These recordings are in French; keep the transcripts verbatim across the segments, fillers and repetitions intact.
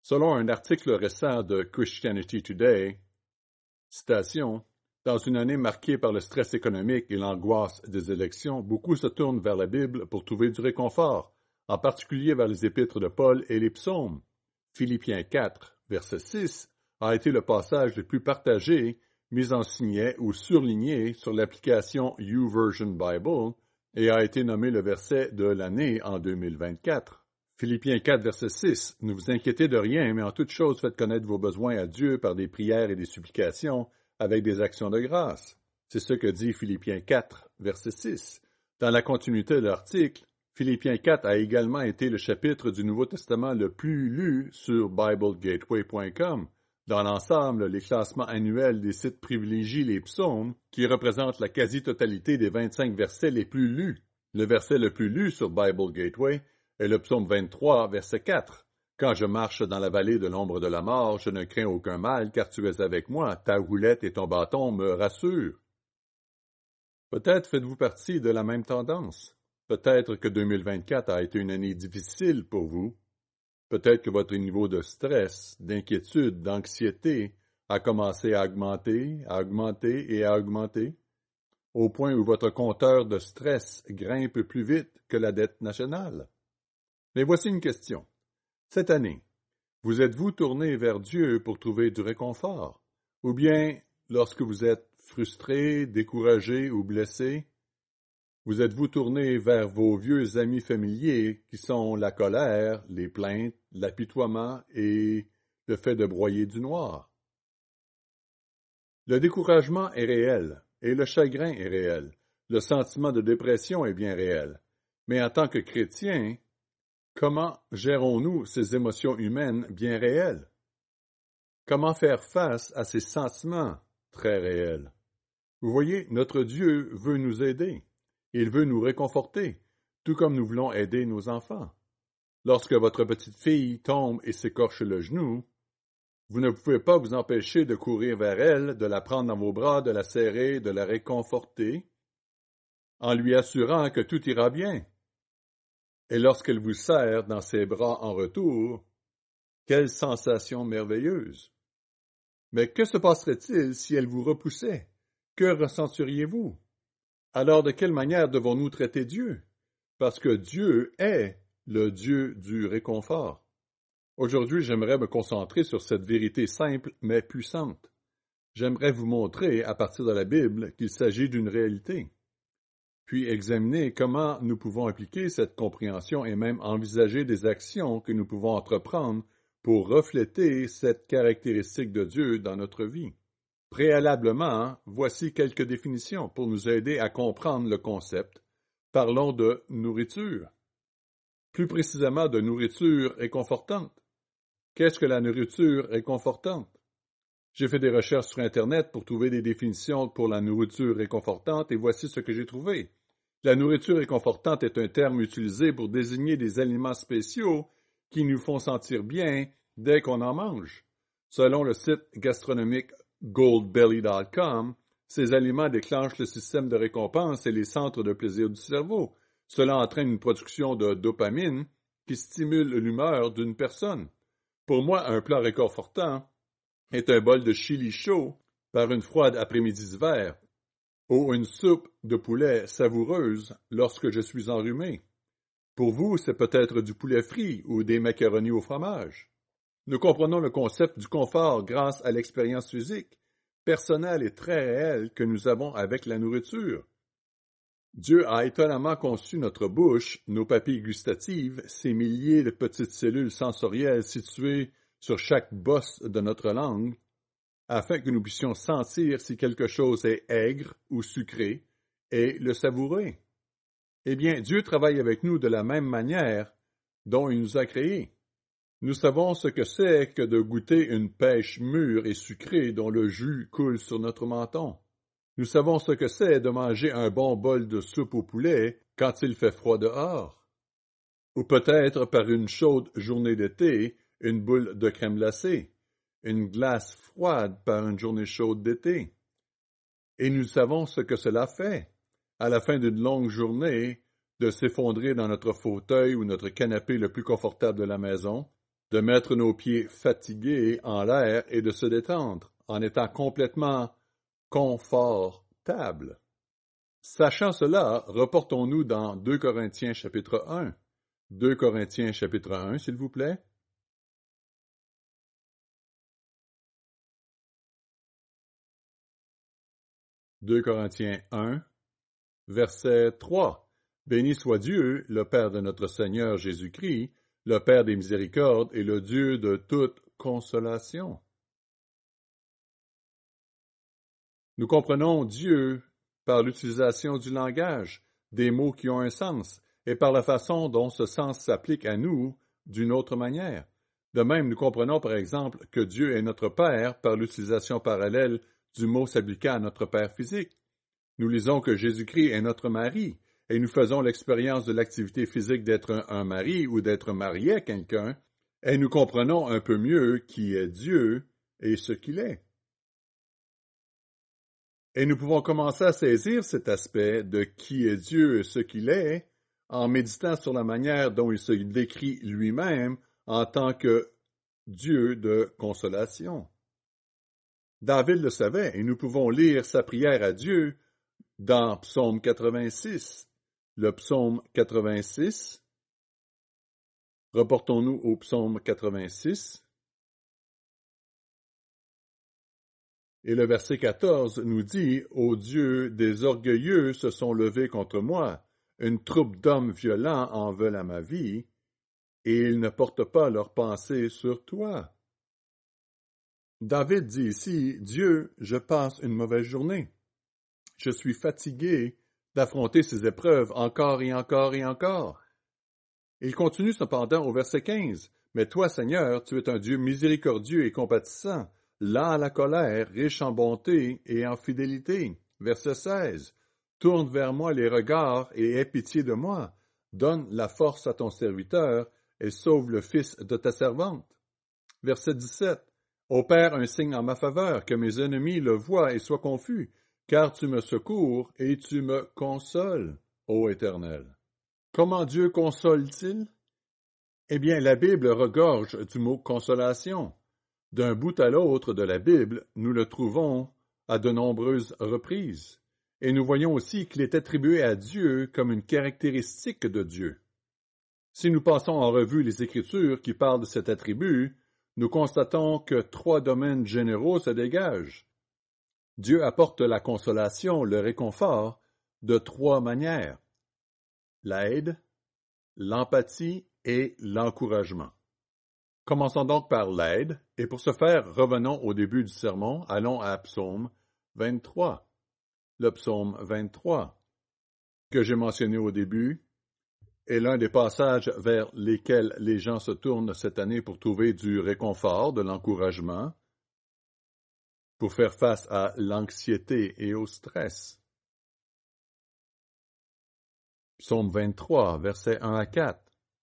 Selon un article récent de Christianity Today, citation, « Dans une année marquée par le stress économique et l'angoisse des élections, beaucoup se tournent vers la Bible pour trouver du réconfort, en particulier vers les épîtres de Paul et les psaumes. Philippiens quatre, verset six, a été le passage le plus partagé, mis en signet ou surligné sur l'application YouVersion Bible et a été nommé le verset de l'année en deux mille vingt-quatre. Philippiens quatre, verset six. Ne vous inquiétez de rien, mais en toute chose faites connaître vos besoins à Dieu par des prières et des supplications avec des actions de grâce. C'est ce que dit Philippiens quatre, verset six. Dans la continuité de l'article, Philippiens quatre a également été le chapitre du Nouveau Testament le plus lu sur bible gateway point com. Dans l'ensemble, les classements annuels des sites privilégient les psaumes, qui représentent la quasi-totalité des vingt-cinq versets les plus lus. Le verset le plus lu sur Bible Gateway est le psaume vingt-trois, verset quatre. « Quand je marche dans la vallée de l'ombre de la mort, je ne crains aucun mal, car tu es avec moi, ta roulette et ton bâton me rassurent. » Peut-être faites-vous partie de la même tendance. Peut-être que deux mille vingt-quatre a été une année difficile pour vous. Peut-être que votre niveau de stress, d'inquiétude, d'anxiété a commencé à augmenter, à augmenter et à augmenter, au point où votre compteur de stress grimpe plus vite que la dette nationale. Mais voici une question. Cette année, vous êtes-vous tourné vers Dieu pour trouver du réconfort? Ou bien, lorsque vous êtes frustré, découragé ou blessé, vous êtes-vous tourné vers vos vieux amis familiers qui sont la colère, les plaintes, l'apitoiement et le fait de broyer du noir? Le découragement est réel et le chagrin est réel. Le sentiment de dépression est bien réel. Mais en tant que chrétiens, comment gérons-nous ces émotions humaines bien réelles? Comment faire face à ces sentiments très réels? Vous voyez, notre Dieu veut nous aider. Il veut nous réconforter, tout comme nous voulons aider nos enfants. Lorsque votre petite fille tombe et s'écorche le genou, vous ne pouvez pas vous empêcher de courir vers elle, de la prendre dans vos bras, de la serrer, de la réconforter, en lui assurant que tout ira bien. Et lorsqu'elle vous serre dans ses bras en retour, quelle sensation merveilleuse! Mais que se passerait-il si elle vous repoussait? Que ressentiriez-vous? Alors de quelle manière devons-nous traiter Dieu? Parce que Dieu est le Dieu du réconfort. Aujourd'hui, j'aimerais me concentrer sur cette vérité simple mais puissante. J'aimerais vous montrer, à partir de la Bible, qu'il s'agit d'une réalité. Puis examiner comment nous pouvons appliquer cette compréhension et même envisager des actions que nous pouvons entreprendre pour refléter cette caractéristique de Dieu dans notre vie. Préalablement, voici quelques définitions pour nous aider à comprendre le concept. Parlons de nourriture. Plus précisément de nourriture réconfortante. Qu'est-ce que la nourriture réconfortante? J'ai fait des recherches sur Internet pour trouver des définitions pour la nourriture réconfortante et voici ce que j'ai trouvé. La nourriture réconfortante est un terme utilisé pour désigner des aliments spéciaux qui nous font sentir bien dès qu'on en mange. Selon le site gastronomique goldbelly dot com, ces aliments déclenchent le système de récompense et les centres de plaisir du cerveau. Cela entraîne une production de dopamine qui stimule l'humeur d'une personne. Pour moi, un plat réconfortant est un bol de chili chaud par une froide après-midi d'hiver, ou une soupe de poulet savoureuse lorsque je suis enrhumé. Pour vous, c'est peut-être du poulet frit ou des macaronis au fromage. Nous comprenons le concept du confort grâce à l'expérience physique, personnelle et très réelle que nous avons avec la nourriture. Dieu a étonnamment conçu notre bouche, nos papilles gustatives, ces milliers de petites cellules sensorielles situées sur chaque bosse de notre langue, afin que nous puissions sentir si quelque chose est aigre ou sucré et le savourer. Eh bien, Dieu travaille avec nous de la même manière dont il nous a créés. Nous savons ce que c'est que de goûter une pêche mûre et sucrée dont le jus coule sur notre menton. Nous savons ce que c'est de manger un bon bol de soupe au poulet quand il fait froid dehors. Ou peut-être par une chaude journée d'été, une boule de crème glacée, une glace froide par une journée chaude d'été. Et nous savons ce que cela fait, à la fin d'une longue journée, de s'effondrer dans notre fauteuil ou notre canapé le plus confortable de la maison, de mettre nos pieds fatigués en l'air et de se détendre, en étant complètement confortables. Sachant cela, reportons-nous dans deux Corinthiens chapitre un. deux Corinthiens chapitre un, s'il vous plaît. deux Corinthiens un, verset trois. Béni soit Dieu, le Père de notre Seigneur Jésus-Christ, le Père des miséricordes et le Dieu de toute consolation. Nous comprenons Dieu par l'utilisation du langage, des mots qui ont un sens, et par la façon dont ce sens s'applique à nous d'une autre manière. De même, nous comprenons par exemple que Dieu est notre Père par l'utilisation parallèle du mot s'appliquant à notre Père physique. Nous lisons que Jésus-Christ est notre mari, et nous faisons l'expérience de l'activité physique d'être un, un mari ou d'être marié à quelqu'un, et nous comprenons un peu mieux qui est Dieu et ce qu'il est. Et nous pouvons commencer à saisir cet aspect de qui est Dieu et ce qu'il est en méditant sur la manière dont il se décrit lui-même en tant que Dieu de consolation. David le savait, et nous pouvons lire sa prière à Dieu dans Psaume quatre-vingt-six. Le Psaume quatre-vingt-six. Reportons-nous au Psaume quatre-vingt-six. Et le verset quatorze nous dit « Ô Dieu, des orgueilleux se sont levés contre moi. Une troupe d'hommes violents en veulent à ma vie, et ils ne portent pas leurs pensées sur toi. » David dit ici « Dieu, je passe une mauvaise journée. Je suis fatigué d'affronter ces épreuves encore et encore et encore. » Il continue cependant au verset quinze. « Mais toi, Seigneur, tu es un Dieu miséricordieux et compatissant, lent à la colère, riche en bonté et en fidélité. » Verset seize. « Tourne vers moi les regards et aie pitié de moi. Donne la force à ton serviteur et sauve le fils de ta servante. » Verset dix-sept. « Opère un signe en ma faveur, que mes ennemis le voient et soient confus, car tu me secours et tu me consoles, ô Éternel. » Comment Dieu console-t-il? Eh bien, la Bible regorge du mot « consolation ». D'un bout à l'autre de la Bible, nous le trouvons à de nombreuses reprises. Et nous voyons aussi qu'il est attribué à Dieu comme une caractéristique de Dieu. Si nous passons en revue les Écritures qui parlent de cet attribut, nous constatons que trois domaines généraux se dégagent. Dieu apporte la consolation, le réconfort, de trois manières: l'aide, l'empathie et l'encouragement. Commençons donc par l'aide, et pour ce faire, revenons au début du sermon, allons à Psaume vingt-trois. Le Psaume vingt-trois, que j'ai mentionné au début, est l'un des passages vers lesquels les gens se tournent cette année pour trouver du réconfort, de l'encouragement, pour faire face à l'anxiété et au stress. Psaume vingt-trois, versets un à quatre.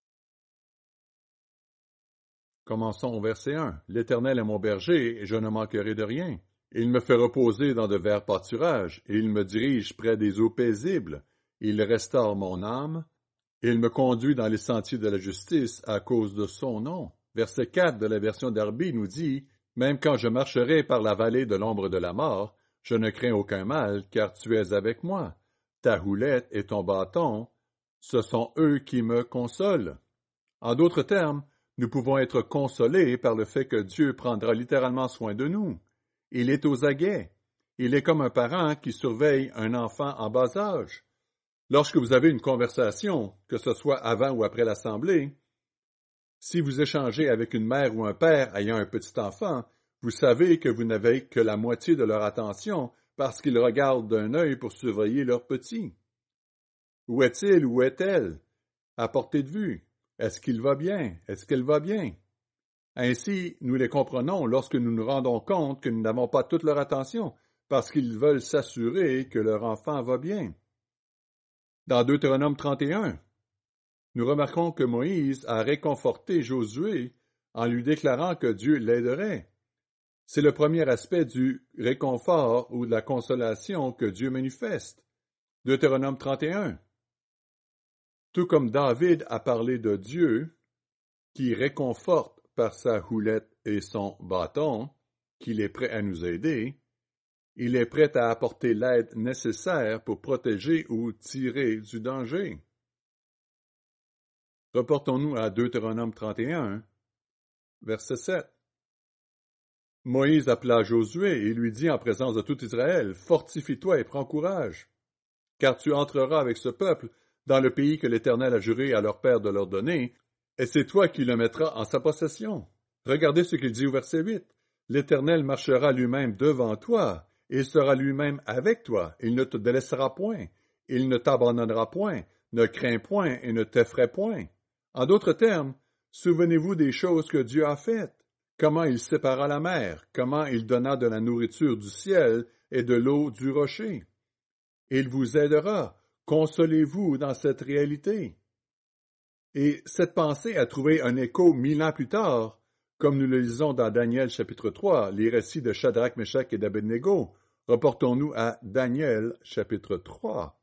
Commençons au verset un. « L'Éternel est mon berger, et je ne manquerai de rien. Il me fait reposer dans de verts pâturages, et il me dirige près des eaux paisibles. Il restaure mon âme. Il me conduit dans les sentiers de la justice à cause de son nom. » Verset quatre de la version Darby nous dit « Même quand je marcherai par la vallée de l'ombre de la mort, je ne crains aucun mal, car tu es avec moi. Ta houlette et ton bâton, ce sont eux qui me consolent. » En d'autres termes, nous pouvons être consolés par le fait que Dieu prendra littéralement soin de nous. Il est aux aguets. Il est comme un parent qui surveille un enfant en bas âge. Lorsque vous avez une conversation, que ce soit avant ou après l'assemblée, si vous échangez avec une mère ou un père ayant un petit enfant, vous savez que vous n'avez que la moitié de leur attention parce qu'ils regardent d'un œil pour surveiller leur petit. Où est-il? Où est-elle? À portée de vue. Est-ce qu'il va bien? Est-ce qu'elle va bien? Ainsi, nous les comprenons lorsque nous nous rendons compte que nous n'avons pas toute leur attention, parce qu'ils veulent s'assurer que leur enfant va bien. Dans Deutéronome trente et un, nous remarquons que Moïse a réconforté Josué en lui déclarant que Dieu l'aiderait. C'est le premier aspect du réconfort ou de la consolation que Dieu manifeste. Deutéronome trente et un. Tout comme David a parlé de Dieu qui réconforte par sa houlette et son bâton, qu'il est prêt à nous aider. Il est prêt à apporter l'aide nécessaire pour protéger ou tirer du danger. Reportons-nous à Deutéronome trente et un, verset sept. Moïse appela Josué et lui dit en présence de tout Israël, « Fortifie-toi et prends courage, car tu entreras avec ce peuple dans le pays que l'Éternel a juré à leur père de leur donner, et c'est toi qui le mettras en sa possession. » Regardez ce qu'il dit au verset huit. « L'Éternel marchera lui-même devant toi, il sera lui-même avec toi, il ne te délaissera point, il ne t'abandonnera point, ne crains point et ne t'effraie point. » En d'autres termes, souvenez-vous des choses que Dieu a faites, comment il sépara la mer, comment il donna de la nourriture du ciel et de l'eau du rocher. Il vous aidera, consolez-vous dans cette réalité. Et cette pensée a trouvé un écho mille ans plus tard, comme nous le lisons dans Daniel chapitre trois, les récits de Shadrach, Meshach et d'Abednego. Reportons-nous à Daniel chapitre trois.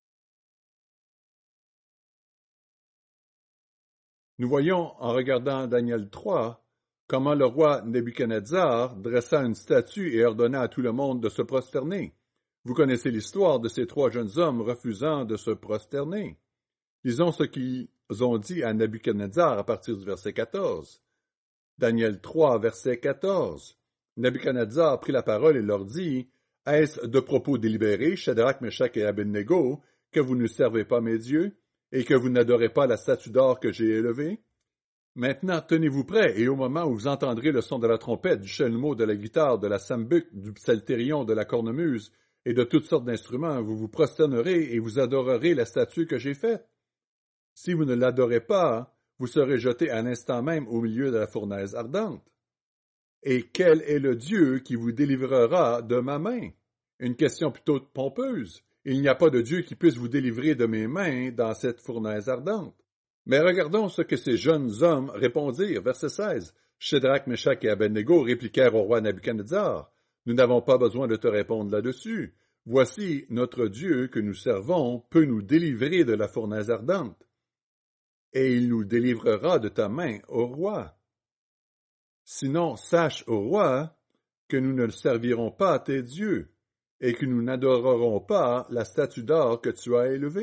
Nous voyons, en regardant Daniel trois, comment le roi Nebuchadnezzar dressa une statue et ordonna à tout le monde de se prosterner. Vous connaissez l'histoire de ces trois jeunes hommes refusant de se prosterner. Lisons ce qu'ils ont dit à Nebuchadnezzar à partir du verset quatorze. Daniel trois, verset quatorze. Nebuchadnezzar prit la parole et leur dit, « Est-ce de propos délibérés, Shadrach, Meshach et Abednego, que vous ne servez pas mes dieux, et que vous n'adorez pas la statue d'or que j'ai élevée? Maintenant, tenez-vous prêts, et au moment où vous entendrez le son de la trompette, du chalumeau, de la guitare, de la sambuc, du psalterion, de la cornemuse, et de toutes sortes d'instruments, vous vous prosternerez et vous adorerez la statue que j'ai faite. Si vous ne l'adorez pas, vous serez jeté à l'instant même au milieu de la fournaise ardente. Et quel est le Dieu qui vous délivrera de ma main? » Une question plutôt pompeuse. Il n'y a pas de Dieu qui puisse vous délivrer de mes mains dans cette fournaise ardente. Mais regardons ce que ces jeunes hommes répondirent. Verset seize. Shadrach, Meshach et Abednego répliquèrent au roi Nebuchadnezzar. « Nous n'avons pas besoin de te répondre là-dessus. Voici, notre Dieu que nous servons peut nous délivrer de la fournaise ardente. Et il nous délivrera de ta main, ô roi. Sinon, sache, ô roi, que nous ne servirons pas tes dieux, et que nous n'adorerons pas la statue d'or que tu as élevée. »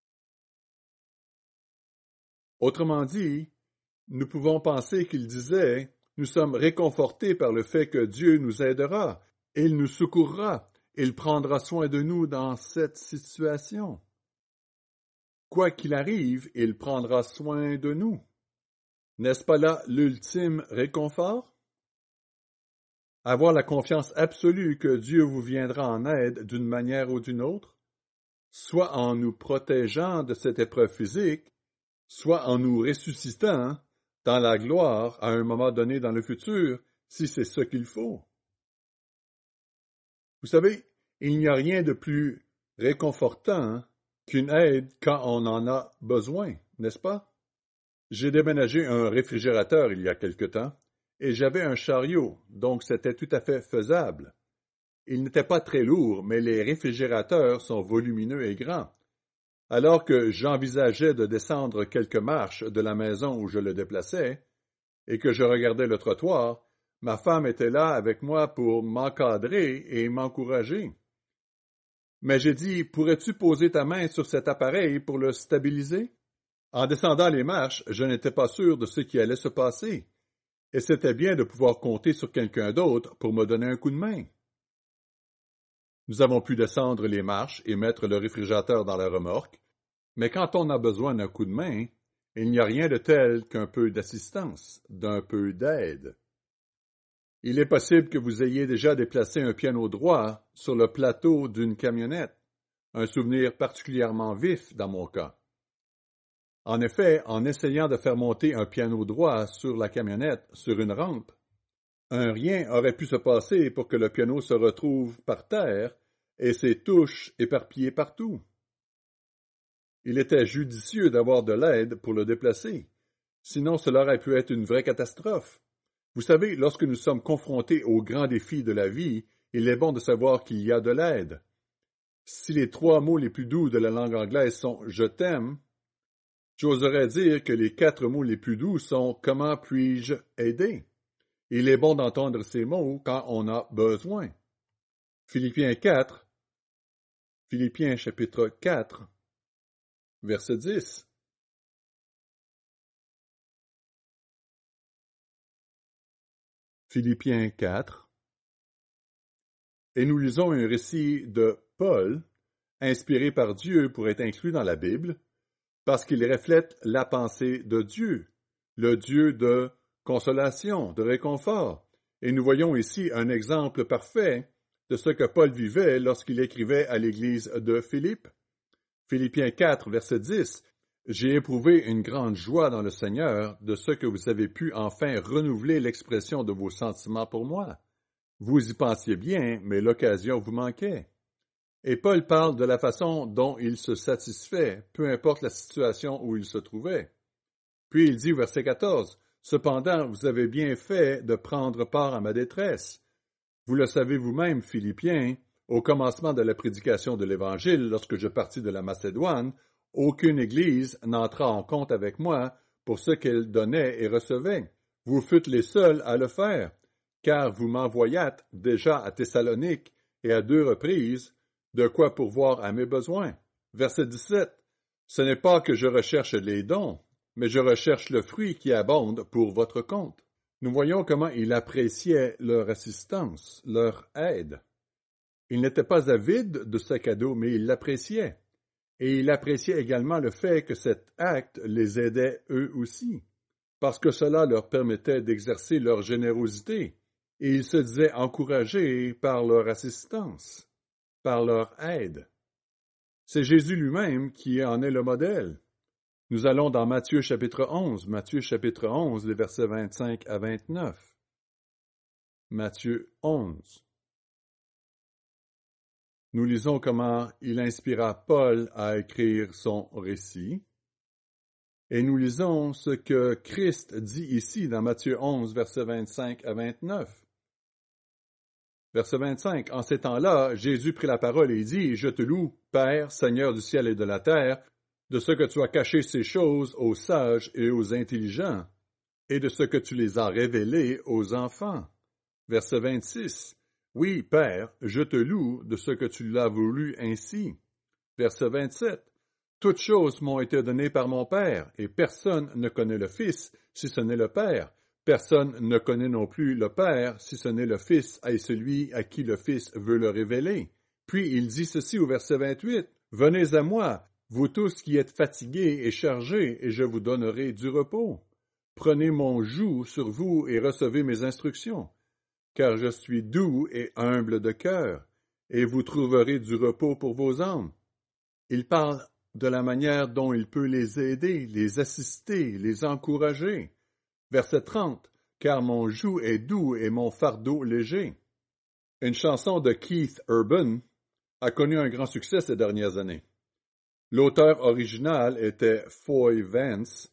Autrement dit, nous pouvons penser qu'il disait, « Nous sommes réconfortés par le fait que Dieu nous aidera, et il nous secourra, il prendra soin de nous dans cette situation. Quoi qu'il arrive, il prendra soin de nous. » N'est-ce pas là l'ultime réconfort? Avoir la confiance absolue que Dieu vous viendra en aide d'une manière ou d'une autre, soit en nous protégeant de cette épreuve physique, soit en nous ressuscitant dans la gloire à un moment donné dans le futur, si c'est ce qu'il faut. Vous savez, il n'y a rien de plus réconfortant qu'une aide quand on en a besoin, n'est-ce pas? J'ai déménagé un réfrigérateur il y a quelque temps, et j'avais un chariot, donc c'était tout à fait faisable. Il n'était pas très lourd, mais les réfrigérateurs sont volumineux et grands. Alors que j'envisageais de descendre quelques marches de la maison où je le déplaçais, et que je regardais le trottoir, ma femme était là avec moi pour m'encadrer et m'encourager. Mais j'ai dit, « Pourrais-tu poser ta main sur cet appareil pour le stabiliser? » En descendant les marches, je n'étais pas sûr de ce qui allait se passer, et c'était bien de pouvoir compter sur quelqu'un d'autre pour me donner un coup de main. Nous avons pu descendre les marches et mettre le réfrigérateur dans la remorque, mais quand on a besoin d'un coup de main, il n'y a rien de tel qu'un peu d'assistance, d'un peu d'aide. Il est possible que vous ayez déjà déplacé un piano droit sur le plateau d'une camionnette, un souvenir particulièrement vif dans mon cas. En effet, en essayant de faire monter un piano droit sur la camionnette sur une rampe, un rien aurait pu se passer pour que le piano se retrouve par terre et ses touches éparpillées partout. Il était judicieux d'avoir de l'aide pour le déplacer, sinon cela aurait pu être une vraie catastrophe. Vous savez, lorsque nous sommes confrontés aux grands défis de la vie, il est bon de savoir qu'il y a de l'aide. Si les trois mots les plus doux de la langue anglaise sont « je t'aime », J'oserais dire que les quatre mots les plus doux sont « Comment puis-je aider ?» Il est bon d'entendre ces mots quand on a besoin. Philippiens quatre, Philippiens chapitre quatre, verset dix. Philippiens quatre. Et nous lisons un récit de Paul, inspiré par Dieu pour être inclus dans la Bible, parce qu'il reflète la pensée de Dieu, le Dieu de consolation, de réconfort. Et nous voyons ici un exemple parfait de ce que Paul vivait lorsqu'il écrivait à l'église de Philippe. Philippiens quatre, verset dix. « J'ai éprouvé une grande joie dans le Seigneur de ce que vous avez pu enfin renouveler l'expression de vos sentiments pour moi. Vous y pensiez bien, mais l'occasion vous manquait. » Et Paul parle de la façon dont il se satisfait, peu importe la situation où il se trouvait. Puis il dit au verset quatorze, « Cependant, vous avez bien fait de prendre part à ma détresse. Vous le savez vous-même, Philippiens, au commencement de la prédication de l'Évangile, lorsque je partis de la Macédoine, aucune église n'entra en compte avec moi pour ce qu'elle donnait et recevait. Vous fûtes les seuls à le faire, car vous m'envoyâtes déjà à Thessalonique et à deux reprises, de quoi pourvoir à mes besoins. » Verset dix-sept. « Ce n'est pas que je recherche les dons, mais je recherche le fruit qui abonde pour votre compte. » Nous voyons comment il appréciait leur assistance, leur aide. Il n'était pas avide de ce cadeau, mais il l'appréciait. Et il appréciait également le fait que cet acte les aidait eux aussi, parce que cela leur permettait d'exercer leur générosité, et ils se disaient encouragés par leur assistance, par leur aide. C'est Jésus lui-même qui en est le modèle. Nous allons dans Matthieu chapitre onze, Matthieu chapitre onze, les versets vingt-cinq à vingt-neuf. Matthieu onze. Nous lisons comment il inspira Paul à écrire son récit. Et nous lisons ce que Christ dit ici dans Matthieu onze, versets vingt-cinq à vingt-neuf. Verset vingt-cinq. « En ces temps-là, Jésus prit la parole et dit, « Je te loue, Père, Seigneur du ciel et de la terre, de ce que tu as caché ces choses aux sages et aux intelligents, et de ce que tu les as révélées aux enfants. » Verset vingt-six. « Oui, Père, je te loue de ce que tu l'as voulu ainsi. » Verset vingt-sept. « Toutes choses m'ont été données par mon Père, et personne ne connaît le Fils si ce n'est le Père. Personne ne connaît non plus le Père si ce n'est le Fils et celui à qui le Fils veut le révéler. » Puis il dit ceci au verset vingt-huit. « Venez à moi, vous tous qui êtes fatigués et chargés, et je vous donnerai du repos. Prenez mon joug sur vous et recevez mes instructions, car je suis doux et humble de cœur, et vous trouverez du repos pour vos âmes. » Il parle de la manière dont il peut les aider, les assister, les encourager. Verset trente. « Car mon joug est doux et mon fardeau léger. » Une chanson de Keith Urban a connu un grand succès ces dernières années. L'auteur original était Foy Vance,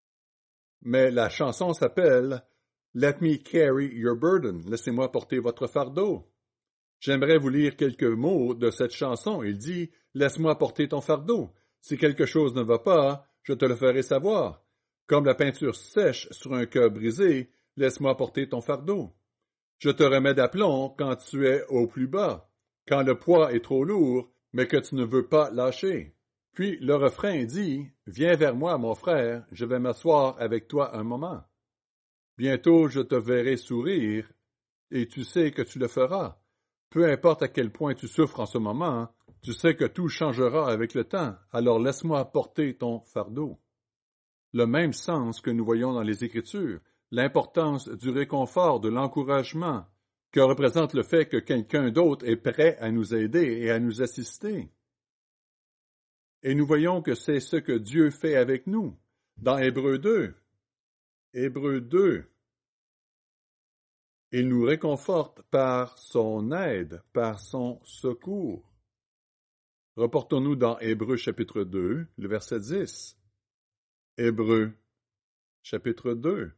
mais la chanson s'appelle « Let me carry your burden », « Laissez-moi porter votre fardeau ». J'aimerais vous lire quelques mots de cette chanson. Il dit « Laisse-moi porter ton fardeau. Si quelque chose ne va pas, je te le ferai savoir. Comme la peinture sèche sur un cœur brisé, laisse-moi porter ton fardeau. Je te remets d'aplomb quand tu es au plus bas, quand le poids est trop lourd, mais que tu ne veux pas lâcher. » Puis le refrain dit « Viens vers moi, mon frère, je vais m'asseoir avec toi un moment. Bientôt je te verrai sourire, et tu sais que tu le feras. Peu importe à quel point tu souffres en ce moment, tu sais que tout changera avec le temps, alors laisse-moi porter ton fardeau. » Le même sens que nous voyons dans les Écritures, l'importance du réconfort, de l'encouragement, que représente le fait que quelqu'un d'autre est prêt à nous aider et à nous assister. Et nous voyons que c'est ce que Dieu fait avec nous. Dans Hébreux deux, Hébreux deux, il nous réconforte par son aide, par son secours. Reportons-nous dans Hébreux chapitre deux, le verset dix. Hébreux chapitre deux.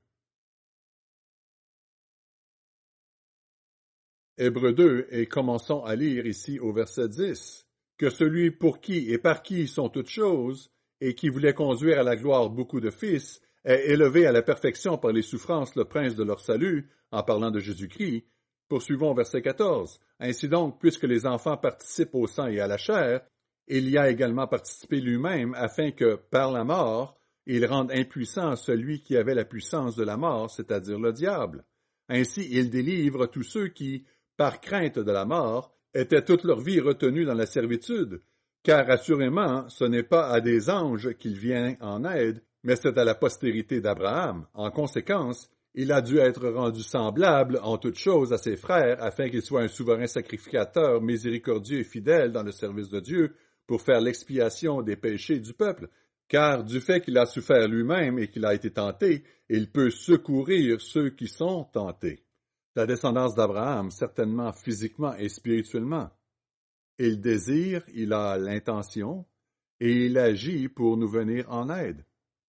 Hébreux deux, et commençons à lire ici au verset dix. « Que celui pour qui et par qui sont toutes choses, et qui voulait conduire à la gloire beaucoup de fils, ait élevé à la perfection par les souffrances le prince de leur salut, en parlant de Jésus-Christ. Poursuivons verset quatorze. Ainsi donc, puisque les enfants participent au sang et à la chair, il y a également participé lui-même, afin que, par la mort, il rende impuissant celui qui avait la puissance de la mort, c'est-à-dire le diable. Ainsi, il délivre tous ceux qui, par crainte de la mort, étaient toute leur vie retenus dans la servitude, car assurément, ce n'est pas à des anges qu'il vient en aide, mais c'est à la postérité d'Abraham. En conséquence, il a dû être rendu semblable en toutes choses à ses frères, afin qu'il soit un souverain sacrificateur miséricordieux et fidèle dans le service de Dieu, pour faire l'expiation des péchés du peuple. Car du fait qu'il a souffert lui-même et qu'il a été tenté, il peut secourir ceux qui sont tentés. La descendance d'Abraham, certainement physiquement et spirituellement. Il désire, il a l'intention, et il agit pour nous venir en aide.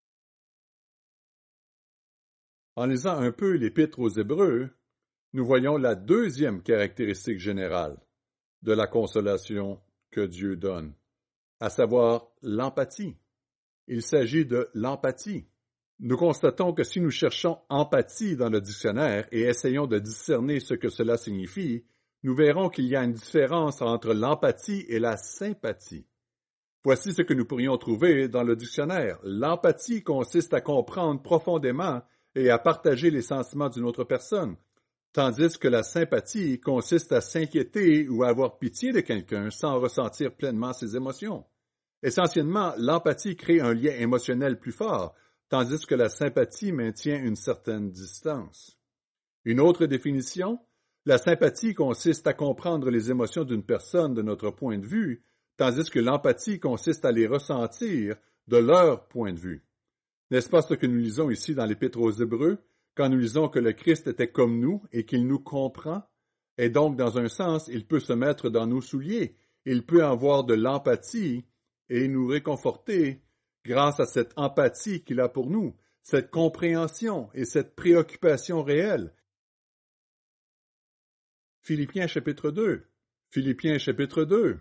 En lisant un peu l'Épître aux Hébreux, nous voyons la deuxième caractéristique générale de la consolation que Dieu donne, à savoir l'empathie. Il s'agit de l'empathie. Nous constatons que si nous cherchons empathie dans le dictionnaire et essayons de discerner ce que cela signifie, nous verrons qu'il y a une différence entre l'empathie et la sympathie. Voici ce que nous pourrions trouver dans le dictionnaire. L'empathie consiste à comprendre profondément et à partager les sentiments d'une autre personne, tandis que la sympathie consiste à s'inquiéter ou à avoir pitié de quelqu'un sans ressentir pleinement ses émotions. Essentiellement, l'empathie crée un lien émotionnel plus fort, tandis que la sympathie maintient une certaine distance. Une autre définition, la sympathie consiste à comprendre les émotions d'une personne de notre point de vue, tandis que l'empathie consiste à les ressentir de leur point de vue. N'est-ce pas ce que nous lisons ici dans l'Épître aux Hébreux, quand nous lisons que le Christ était comme nous et qu'il nous comprend? Et donc, dans un sens, il peut se mettre dans nos souliers, il peut avoir de l'empathie et nous réconforter grâce à cette empathie qu'il a pour nous, cette compréhension et cette préoccupation réelle. Philippiens chapitre deux. Philippiens chapitre deux.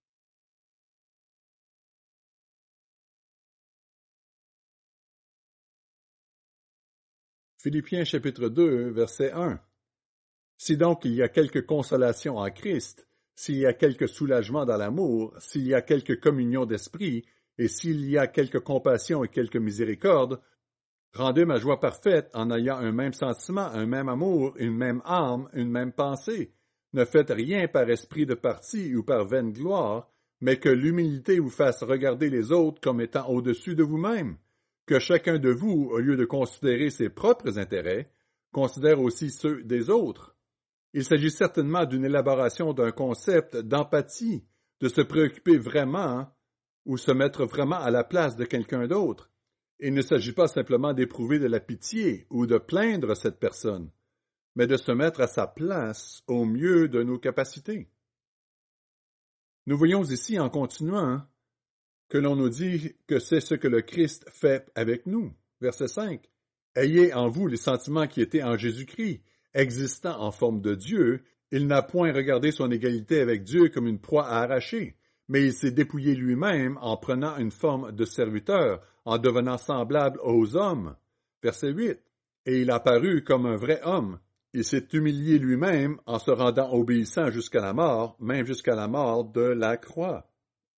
Philippiens chapitre deux, verset un. Si donc il y a quelque consolation en Christ, s'il y a quelque soulagement dans l'amour, s'il y a quelque communion d'esprit, et s'il y a quelque compassion et quelque miséricorde, rendez ma joie parfaite en ayant un même sentiment, un même amour, une même âme, une même pensée. Ne faites rien par esprit de parti ou par vaine gloire, mais que l'humilité vous fasse regarder les autres comme étant au-dessus de vous-même. Que chacun de vous, au lieu de considérer ses propres intérêts, considère aussi ceux des autres. Il s'agit certainement d'une élaboration d'un concept d'empathie, de se préoccuper vraiment ou se mettre vraiment à la place de quelqu'un d'autre. Il ne s'agit pas simplement d'éprouver de la pitié ou de plaindre cette personne, mais de se mettre à sa place au mieux de nos capacités. Nous voyons ici, en continuant, que l'on nous dit que c'est ce que le Christ fait avec nous. Verset cinq. « Ayez en vous les sentiments qui étaient en Jésus-Christ, existant en forme de Dieu, il n'a point regardé son égalité avec Dieu comme une proie à arracher, mais il s'est dépouillé lui-même en prenant une forme de serviteur, en devenant semblable aux hommes. » Verset huit. « Et il a paru comme un vrai homme. Il s'est humilié lui-même en se rendant obéissant jusqu'à la mort, même jusqu'à la mort de la croix. »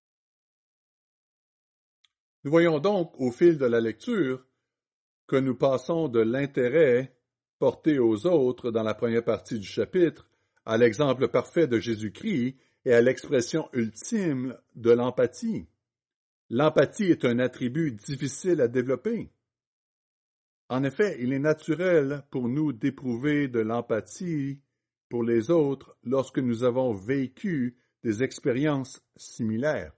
Nous voyons donc, au fil de la lecture, que nous passons de l'intérêt porté aux autres dans la première partie du chapitre à l'exemple parfait de Jésus-Christ et à l'expression ultime de l'empathie. L'empathie est un attribut difficile à développer. En effet, il est naturel pour nous d'éprouver de l'empathie pour les autres lorsque nous avons vécu des expériences similaires.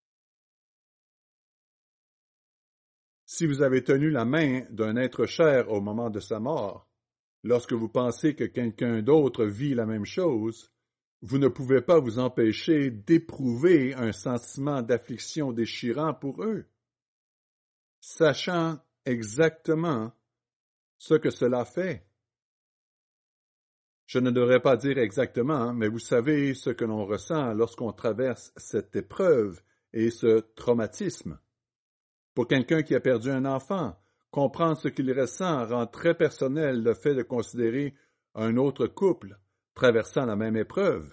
Si vous avez tenu la main d'un être cher au moment de sa mort, lorsque vous pensez que quelqu'un d'autre vit la même chose, vous ne pouvez pas vous empêcher d'éprouver un sentiment d'affliction déchirant pour eux, sachant exactement ce que cela fait. Je ne devrais pas dire exactement, mais vous savez ce que l'on ressent lorsqu'on traverse cette épreuve et ce traumatisme. Pour quelqu'un qui a perdu un enfant, comprendre ce qu'il ressent rend très personnel le fait de considérer un autre couple traversant la même épreuve.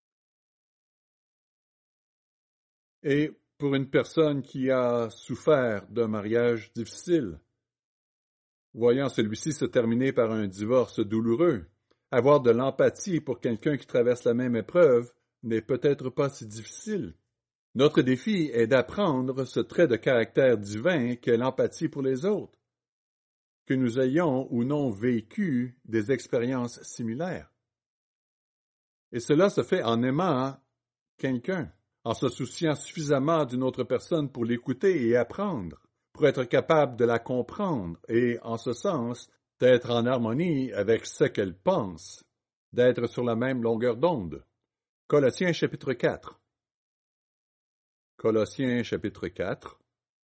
Et pour une personne qui a souffert d'un mariage difficile, voyant celui-ci se terminer par un divorce douloureux, avoir de l'empathie pour quelqu'un qui traverse la même épreuve n'est peut-être pas si difficile. Notre défi est d'apprendre ce trait de caractère divin qu'est l'empathie pour les autres, que nous ayons ou non vécu des expériences similaires. Et cela se fait en aimant quelqu'un, en se souciant suffisamment d'une autre personne pour l'écouter et apprendre, pour être capable de la comprendre et, en ce sens, d'être en harmonie avec ce qu'elle pense, d'être sur la même longueur d'onde. Colossiens chapitre quatre. Colossiens chapitre quatre.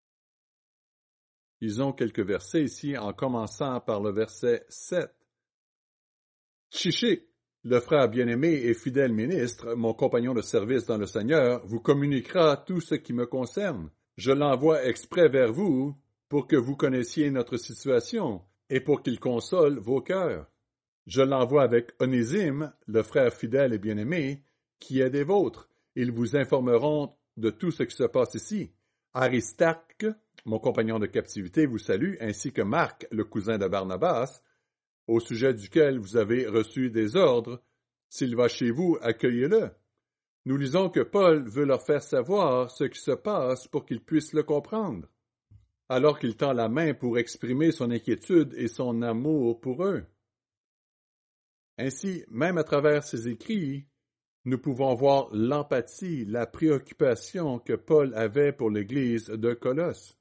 Lisons quelques versets ici en commençant par le verset sept. Chiché, le frère bien-aimé et fidèle ministre, mon compagnon de service dans le Seigneur, vous communiquera tout ce qui me concerne. Je l'envoie exprès vers vous pour que vous connaissiez notre situation et pour qu'il console vos cœurs. Je l'envoie avec Onésime, le frère fidèle et bien-aimé, qui est des vôtres. Ils vous informeront de tout ce qui se passe ici. Aristarque, mon compagnon de captivité, vous salue, ainsi que Marc, le cousin de Barnabas, au sujet duquel vous avez reçu des ordres. S'il va chez vous, accueillez-le. Nous lisons que Paul veut leur faire savoir ce qui se passe pour qu'ils puissent le comprendre, alors qu'il tend la main pour exprimer son inquiétude et son amour pour eux. Ainsi, même à travers ses écrits, nous pouvons voir l'empathie, la préoccupation que Paul avait pour l'Église de Colosse.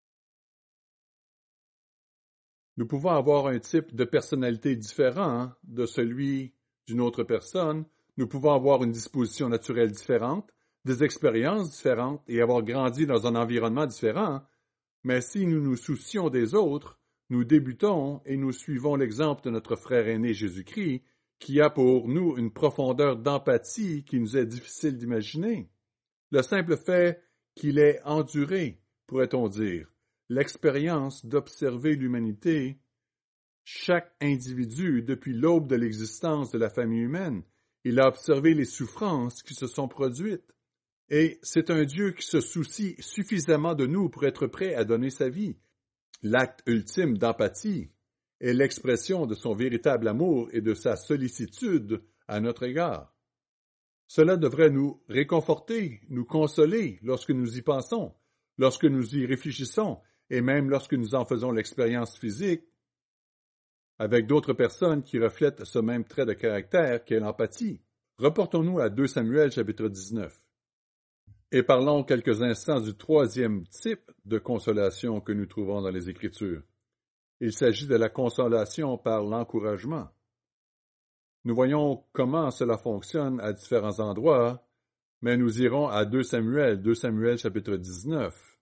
Nous pouvons avoir un type de personnalité différent de celui d'une autre personne. Nous pouvons avoir une disposition naturelle différente, des expériences différentes et avoir grandi dans un environnement différent. Mais si nous nous soucions des autres, nous débutons et nous suivons l'exemple de notre frère aîné Jésus-Christ, qui a pour nous une profondeur d'empathie qui nous est difficile d'imaginer. Le simple fait qu'il ait enduré, pourrait-on dire, l'expérience d'observer l'humanité, chaque individu depuis l'aube de l'existence de la famille humaine, il a observé les souffrances qui se sont produites. Et c'est un Dieu qui se soucie suffisamment de nous pour être prêt à donner sa vie. L'acte ultime d'empathie est l'expression de son véritable amour et de sa sollicitude à notre égard. Cela devrait nous réconforter, nous consoler lorsque nous y pensons, lorsque nous y réfléchissons, et même lorsque nous en faisons l'expérience physique avec d'autres personnes qui reflètent ce même trait de caractère qu'est l'empathie. Reportons-nous à deux Samuel chapitre dix-neuf. Et parlons quelques instants du troisième type de consolation que nous trouvons dans les Écritures. Il s'agit de la consolation par l'encouragement. Nous voyons comment cela fonctionne à différents endroits, mais nous irons à deux Samuel, deux Samuel chapitre dix-neuf.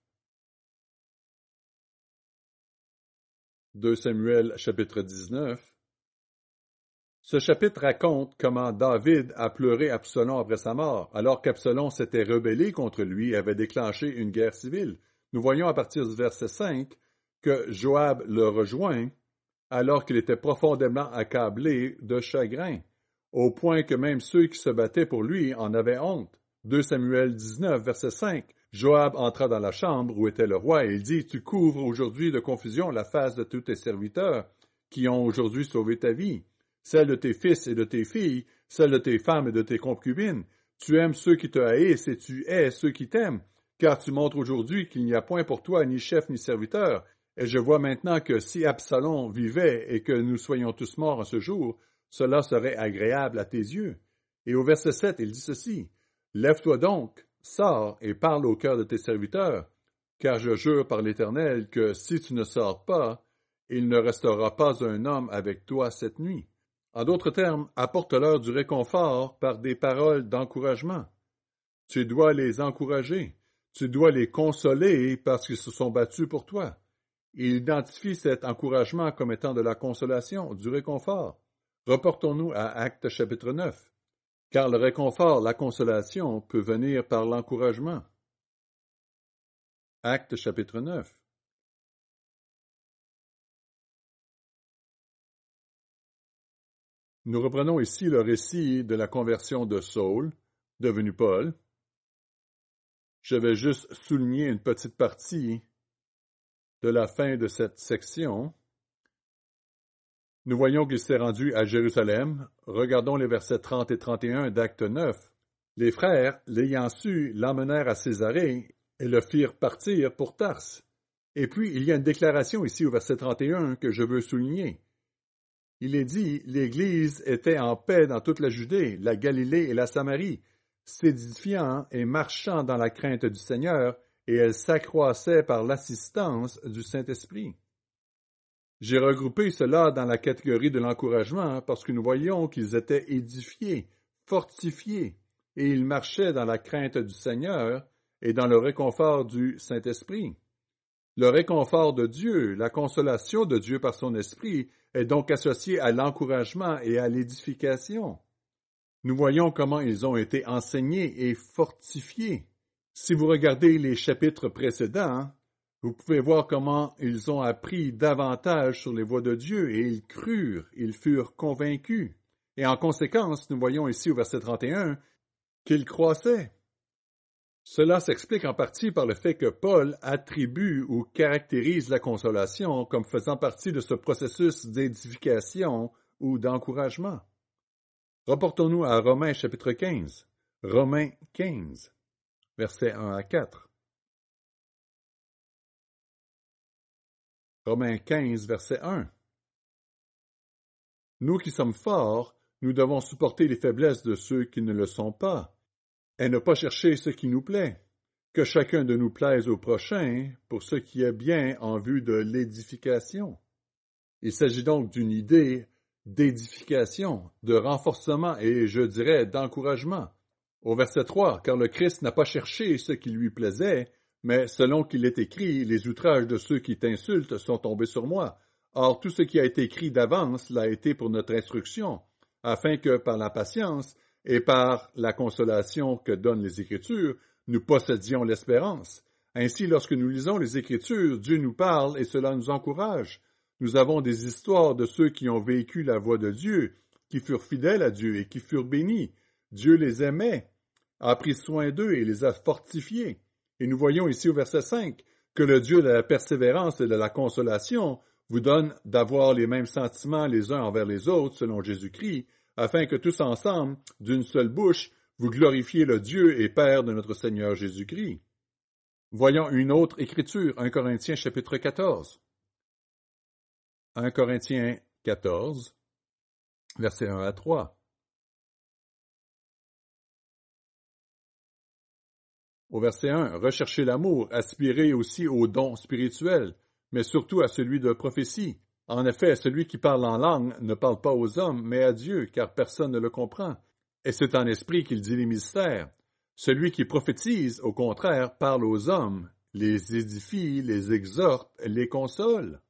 deux Samuel chapitre dix-neuf. Ce chapitre raconte comment David a pleuré Absalom après sa mort, alors qu'Absalom s'était rebellé contre lui et avait déclenché une guerre civile. Nous voyons à partir du verset cinq que Joab le rejoint alors qu'il était profondément accablé de chagrin, au point que même ceux qui se battaient pour lui en avaient honte. deux Samuel dix-neuf, verset cinq. Joab entra dans la chambre où était le roi et il dit, « Tu couvres aujourd'hui de confusion la face de tous tes serviteurs qui ont aujourd'hui sauvé ta vie, celle de tes fils et de tes filles, celle de tes femmes et de tes concubines. Tu aimes ceux qui te haïssent et tu hais ceux qui t'aiment, car tu montres aujourd'hui qu'il n'y a point pour toi ni chef ni serviteur. Et je vois maintenant que si Absalom vivait et que nous soyons tous morts en ce jour, cela serait agréable à tes yeux. » Et au verset sept, il dit ceci, « Lève-toi donc, sors et parle au cœur de tes serviteurs, car je jure par l'Éternel que si tu ne sors pas, il ne restera pas un homme avec toi cette nuit. » En d'autres termes, apporte-leur du réconfort par des paroles d'encouragement. Tu dois les encourager, tu dois les consoler parce qu'ils se sont battus pour toi. Il identifie cet encouragement comme étant de la consolation, du réconfort. Reportons-nous à Actes chapitre neuf, car le réconfort, la consolation, peut venir par l'encouragement. Actes chapitre neuf. Nous reprenons ici le récit de la conversion de Saul, devenu Paul. Je vais juste souligner une petite partie de la fin de cette section. Nous voyons qu'il s'est rendu à Jérusalem. Regardons les versets trente et trente et un d'Acte neuf. Les frères, l'ayant su, l'emmenèrent à Césarée et le firent partir pour Tarse. Et puis, il y a une déclaration ici au verset trente et un que je veux souligner. Il est dit, l'Église était en paix dans toute la Judée, la Galilée et la Samarie, s'édifiant et marchant dans la crainte du Seigneur, et elle s'accroissait par l'assistance du Saint-Esprit. J'ai regroupé cela dans la catégorie de l'encouragement parce que nous voyons qu'ils étaient édifiés, fortifiés, et ils marchaient dans la crainte du Seigneur et dans le réconfort du Saint-Esprit. Le réconfort de Dieu, la consolation de Dieu par son Esprit, est donc associé à l'encouragement et à l'édification. Nous voyons comment ils ont été enseignés et fortifiés. Si vous regardez les chapitres précédents, vous pouvez voir comment ils ont appris davantage sur les voies de Dieu et ils crurent, ils furent convaincus. Et en conséquence, nous voyons ici au verset trente et un qu'ils croissaient. Cela s'explique en partie par le fait que Paul attribue ou caractérise la consolation comme faisant partie de ce processus d'édification ou d'encouragement. Reportons-nous à Romains chapitre quinze. Romains quinze, versets un à quatre. Romains quinze, verset un. Nous qui sommes forts, nous devons supporter les faiblesses de ceux qui ne le sont pas, et ne pas chercher ce qui nous plaît, que chacun de nous plaise au prochain pour ce qui est bien en vue de l'édification. Il s'agit donc d'une idée d'édification, de renforcement et, je dirais, d'encouragement. Au verset trois, car le Christ n'a pas cherché ce qui lui plaisait, mais selon qu'il est écrit, les outrages de ceux qui t'insultent sont tombés sur moi. Or, tout ce qui a été écrit d'avance l'a été pour notre instruction, afin que, par la patience et par la consolation que donnent les Écritures, nous possédions l'espérance. Ainsi, lorsque nous lisons les Écritures, Dieu nous parle et cela nous encourage. Nous avons des histoires de ceux qui ont vécu la voie de Dieu, qui furent fidèles à Dieu et qui furent bénis. Dieu les aimait, a pris soin d'eux et les a fortifiés. Et nous voyons ici au verset cinq que le Dieu de la persévérance et de la consolation vous donne d'avoir les mêmes sentiments les uns envers les autres selon Jésus-Christ, afin que tous ensemble, d'une seule bouche, vous glorifiez le Dieu et Père de notre Seigneur Jésus-Christ. Voyons une autre écriture, un Corinthiens chapitre quatorze. un Corinthiens quatorze, versets un à trois. Au verset un, recherchez l'amour, aspirez aussi aux dons spirituels, mais surtout à celui de prophétie. En effet, celui qui parle en langue ne parle pas aux hommes, mais à Dieu, car personne ne le comprend. Et c'est en esprit qu'il dit les mystères. Celui qui prophétise, au contraire, parle aux hommes, les édifie, les exhorte, les console.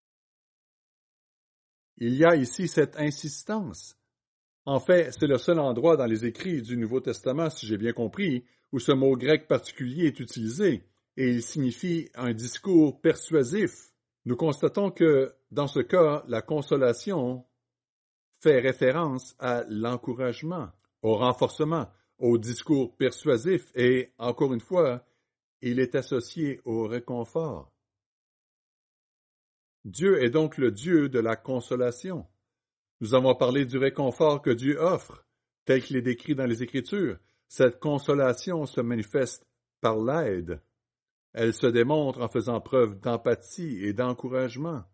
Il y a ici cette insistance. En fait, c'est le seul endroit dans les écrits du Nouveau Testament, si j'ai bien compris, où ce mot grec particulier est utilisé, et il signifie un discours persuasif. Nous constatons que, dans ce cas, la consolation fait référence à l'encouragement, au renforcement, au discours persuasif et, encore une fois, il est associé au réconfort. Dieu est donc le Dieu de la consolation. Nous avons parlé du réconfort que Dieu offre, tel qu'il est décrit dans les Écritures. Cette consolation se manifeste par l'aide. Elle se démontre en faisant preuve d'empathie et d'encouragement.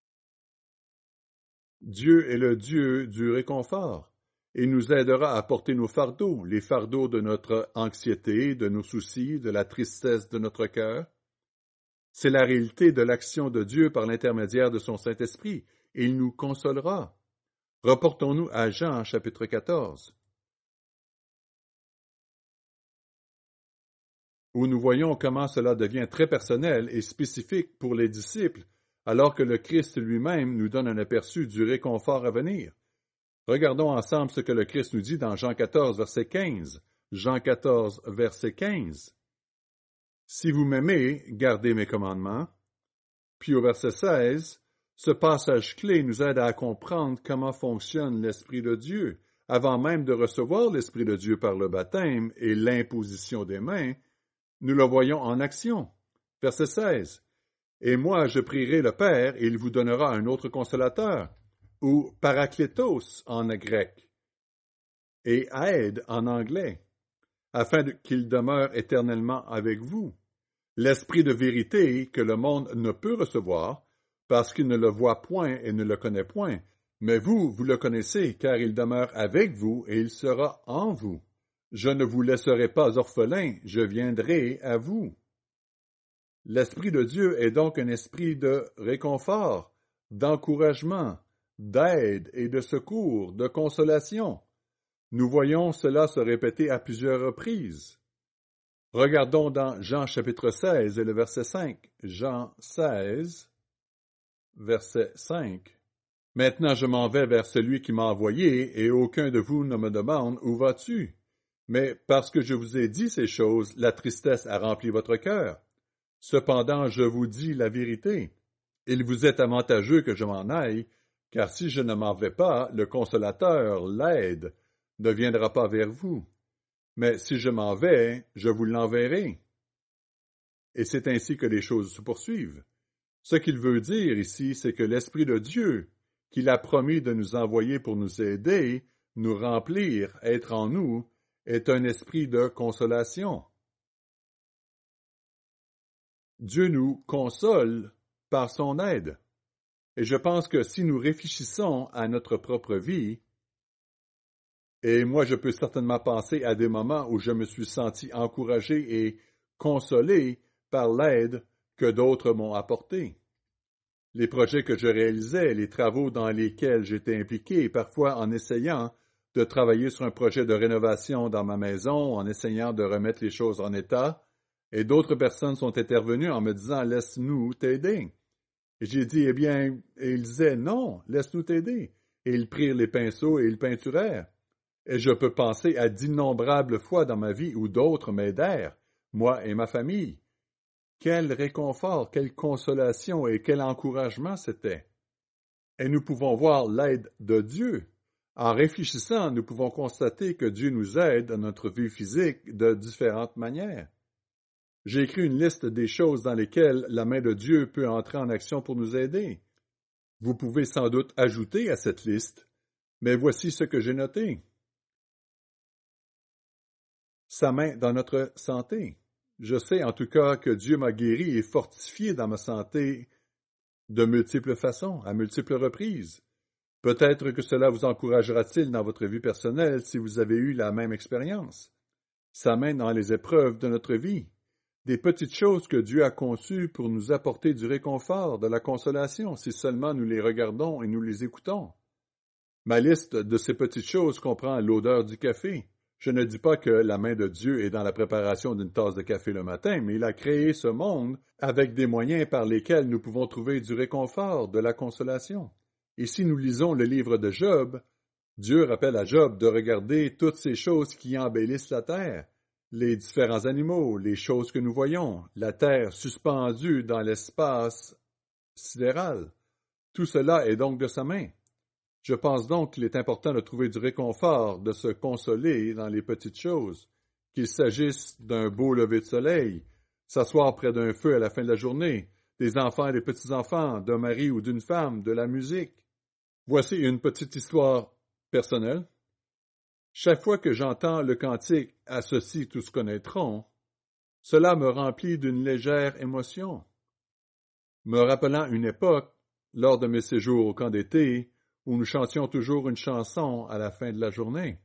Dieu est le Dieu du réconfort et nous aidera à porter nos fardeaux, les fardeaux de notre anxiété, de nos soucis, de la tristesse de notre cœur. C'est la réalité de l'action de Dieu par l'intermédiaire de son Saint-Esprit, et il nous consolera. Reportons-nous à Jean chapitre quatorze, où nous voyons comment cela devient très personnel et spécifique pour les disciples, alors que le Christ lui-même nous donne un aperçu du réconfort à venir. Regardons ensemble ce que le Christ nous dit dans Jean quatorze, verset quinze. Jean quatorze, verset quinze. Si vous m'aimez, gardez mes commandements. Puis au verset seize, ce passage clé nous aide à comprendre comment fonctionne l'Esprit de Dieu. Avant même de recevoir l'Esprit de Dieu par le baptême et l'imposition des mains, nous le voyons en action. Verset seize. Et moi, je prierai le Père, et il vous donnera un autre consolateur, ou paraklétos en grec, et aide en anglais, afin qu'il demeure éternellement avec vous. L'Esprit de vérité que le monde ne peut recevoir, parce qu'il ne le voit point et ne le connaît point, mais vous, vous le connaissez, car il demeure avec vous et il sera en vous. Je ne vous laisserai pas orphelins, je viendrai à vous. L'Esprit de Dieu est donc un esprit de réconfort, d'encouragement, d'aide et de secours, de consolation. Nous voyons cela se répéter à plusieurs reprises. Regardons dans Jean chapitre seize et le verset cinq. Jean seize, verset cinq. Maintenant je m'en vais vers celui qui m'a envoyé, et aucun de vous ne me demande où vas-tu? Mais parce que je vous ai dit ces choses, la tristesse a rempli votre cœur. Cependant, je vous dis la vérité. Il vous est avantageux que je m'en aille, car si je ne m'en vais pas, le consolateur, l'aide, ne viendra pas vers vous. Mais si je m'en vais, je vous l'enverrai. Et c'est ainsi que les choses se poursuivent. Ce qu'il veut dire ici, c'est que l'Esprit de Dieu, qu'il a promis de nous envoyer pour nous aider, nous remplir, être en nous, est un esprit de consolation. Dieu nous console par son aide. Et je pense que si nous réfléchissons à notre propre vie, et moi je peux certainement penser à des moments où je me suis senti encouragé et consolé par l'aide que d'autres m'ont apportée. Les projets que je réalisais, les travaux dans lesquels j'étais impliqué, parfois en essayant de travailler sur un projet de rénovation dans ma maison, en essayant de remettre les choses en état, et d'autres personnes sont intervenues en me disant « Laisse-nous t'aider ». Et j'ai dit « Eh bien, et ils disaient « Non, laisse-nous t'aider ». Et ils prirent les pinceaux et ils peinturèrent. Et je peux penser à d'innombrables fois dans ma vie où d'autres m'aidèrent, moi et ma famille. Quel réconfort, quelle consolation et quel encouragement c'était. Et nous pouvons voir l'aide de Dieu. En réfléchissant, nous pouvons constater que Dieu nous aide dans notre vie physique de différentes manières. J'ai écrit une liste des choses dans lesquelles la main de Dieu peut entrer en action pour nous aider. Vous pouvez sans doute ajouter à cette liste, mais voici ce que j'ai noté. Sa main dans notre santé. Je sais en tout cas que Dieu m'a guéri et fortifié dans ma santé de multiples façons, à multiples reprises. Peut-être que cela vous encouragera-t-il dans votre vie personnelle si vous avez eu la même expérience. Sa main dans les épreuves de notre vie. Des petites choses que Dieu a conçues pour nous apporter du réconfort, de la consolation, si seulement nous les regardons et nous les écoutons. Ma liste de ces petites choses comprend l'odeur du café. Je ne dis pas que la main de Dieu est dans la préparation d'une tasse de café le matin, mais il a créé ce monde avec des moyens par lesquels nous pouvons trouver du réconfort, de la consolation. Et si nous lisons le livre de Job, Dieu rappelle à Job de regarder toutes ces choses qui embellissent la terre, les différents animaux, les choses que nous voyons, la terre suspendue dans l'espace sidéral. Tout cela est donc de sa main. Je pense donc qu'il est important de trouver du réconfort, de se consoler dans les petites choses, qu'il s'agisse d'un beau lever de soleil, s'asseoir près d'un feu à la fin de la journée, des enfants et des petits-enfants, d'un mari ou d'une femme, de la musique. Voici une petite histoire personnelle. Chaque fois que j'entends le cantique « À ceci tous connaîtront », cela me remplit d'une légère émotion, me rappelant une époque, lors de mes séjours au camp d'été, où nous chantions toujours une chanson à la fin de la journée.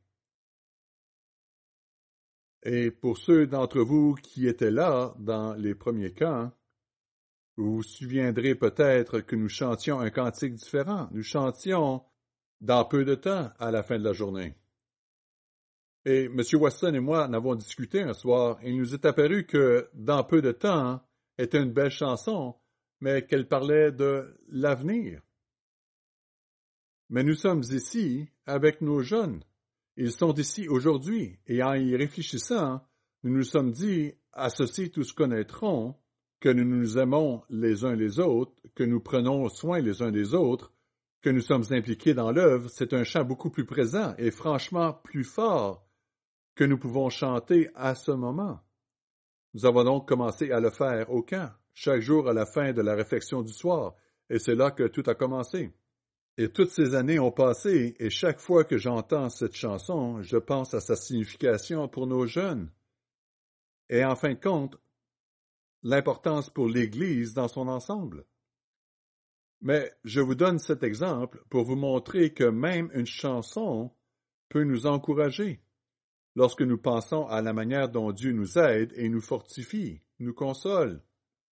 Et pour ceux d'entre vous qui étaient là dans les premiers camps, vous vous souviendrez peut-être que nous chantions un cantique différent. Nous chantions dans peu de temps à la fin de la journée. Et M. Weston et moi en avons discuté un soir, et il nous est apparu que dans peu de temps était une belle chanson, mais qu'elle parlait de l'avenir. Mais nous sommes ici avec nos jeunes. Ils sont ici aujourd'hui, et en y réfléchissant, Nous nous sommes dit, à ceci tous connaîtront que nous nous aimons les uns les autres, que nous prenons soin les uns des autres, que nous sommes impliqués dans l'œuvre. C'est un chant beaucoup plus présent et franchement plus fort que nous pouvons chanter à ce moment. Nous avons donc commencé à le faire au camp, chaque jour à la fin de la réflexion du soir, et c'est là que tout a commencé. Et toutes ces années ont passé, et chaque fois que j'entends cette chanson, je pense à sa signification pour nos jeunes. Et en fin de compte, l'importance pour l'Église dans son ensemble. Mais je vous donne cet exemple pour vous montrer que même une chanson peut nous encourager lorsque nous pensons à la manière dont Dieu nous aide et nous fortifie, nous console.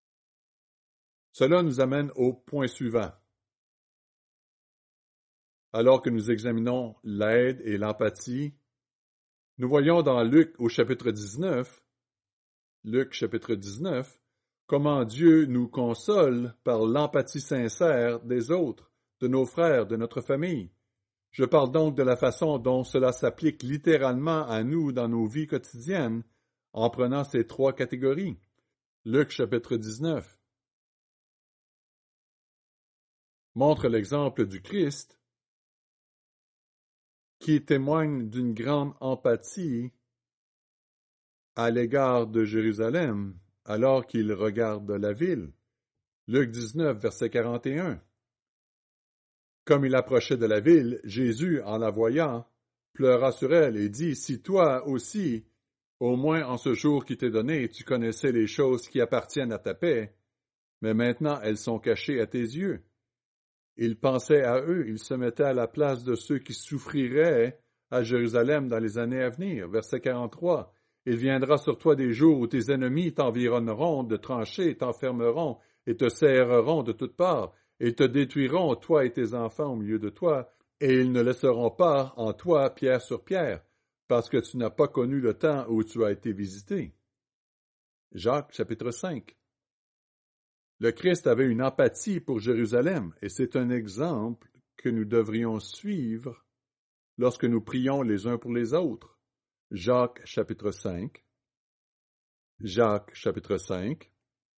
Cela nous amène au point suivant. Alors que nous examinons l'aide et l'empathie, nous voyons dans Luc au chapitre dix-neuf, Luc chapitre dix-neuf, comment Dieu nous console par l'empathie sincère des autres, de nos frères, de notre famille. Je parle donc de la façon dont cela s'applique littéralement à nous dans nos vies quotidiennes, en prenant ces trois catégories. Luc chapitre dix-neuf montre l'exemple du Christ qui témoigne d'une grande empathie à l'égard de Jérusalem, alors qu'il regarde la ville. Luc dix-neuf, verset quarante et un. Comme il approchait de la ville, Jésus, en la voyant, pleura sur elle et dit, « Si toi aussi, au moins en ce jour qui t'est donné, tu connaissais les choses qui appartiennent à ta paix, mais maintenant elles sont cachées à tes yeux. » Il pensait à eux, il se mettait à la place de ceux qui souffriraient à Jérusalem dans les années à venir. Verset quarante-trois. Il viendra sur toi des jours où tes ennemis t'environneront de tranchées, t'enfermeront et te serreront de toutes parts, et te détruiront, toi et tes enfants au milieu de toi, et ils ne laisseront pas en toi pierre sur pierre, parce que tu n'as pas connu le temps où tu as été visité. Jacques chapitre cinq. Le Christ avait une empathie pour Jérusalem, et c'est un exemple que nous devrions suivre lorsque nous prions les uns pour les autres. Jacques chapitre cinq. Jacques chapitre cinq.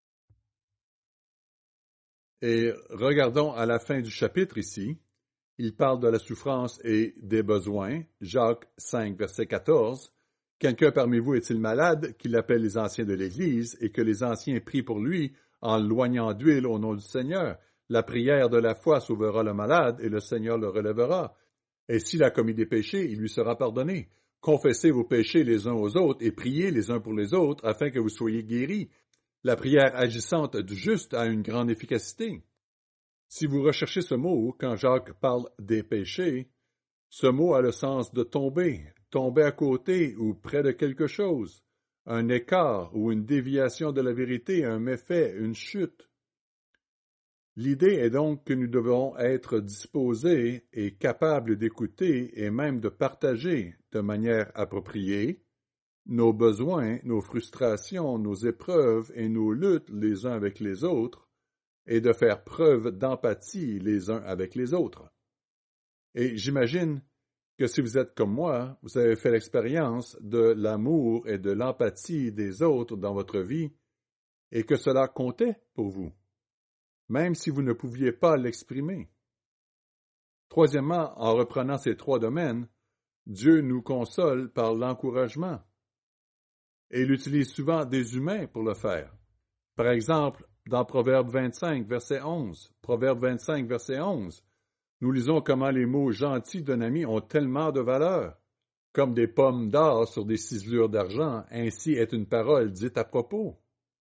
Et regardons à la fin du chapitre ici, il parle de la souffrance et des besoins. Jacques cinq, verset quatorze. Quelqu'un parmi vous est-il malade, qu'il appelle les anciens de l'Église, et que les anciens prient pour lui, en loignant d'huile au nom du Seigneur. La prière de la foi sauvera le malade, et le Seigneur le relèvera. Et s'il a commis des péchés, il lui sera pardonné. Confessez vos péchés les uns aux autres, et priez les uns pour les autres, afin que vous soyez guéris. La prière agissante du juste a une grande efficacité. Si vous recherchez ce mot, quand Jacques parle des péchés, ce mot a le sens de tomber, tomber à côté ou près de quelque chose, un écart ou une déviation de la vérité, un méfait, une chute. L'idée est donc que nous devons être disposés et capables d'écouter et même de partager de manière appropriée nos besoins, nos frustrations, nos épreuves et nos luttes les uns avec les autres, et de faire preuve d'empathie les uns avec les autres. Et j'imagine que si vous êtes comme moi, vous avez fait l'expérience de l'amour et de l'empathie des autres dans votre vie, et que cela comptait pour vous, même si vous ne pouviez pas l'exprimer. Troisièmement, en reprenant ces trois domaines, Dieu nous console par l'encouragement. Et il utilise souvent des humains pour le faire. Par exemple, dans Proverbe vingt-cinq, verset onze, Proverbe vingt-cinq, verset onze, nous lisons comment les mots gentils d'un ami ont tellement de valeur. Comme des pommes d'or sur des ciselures d'argent, ainsi est une parole dite à propos.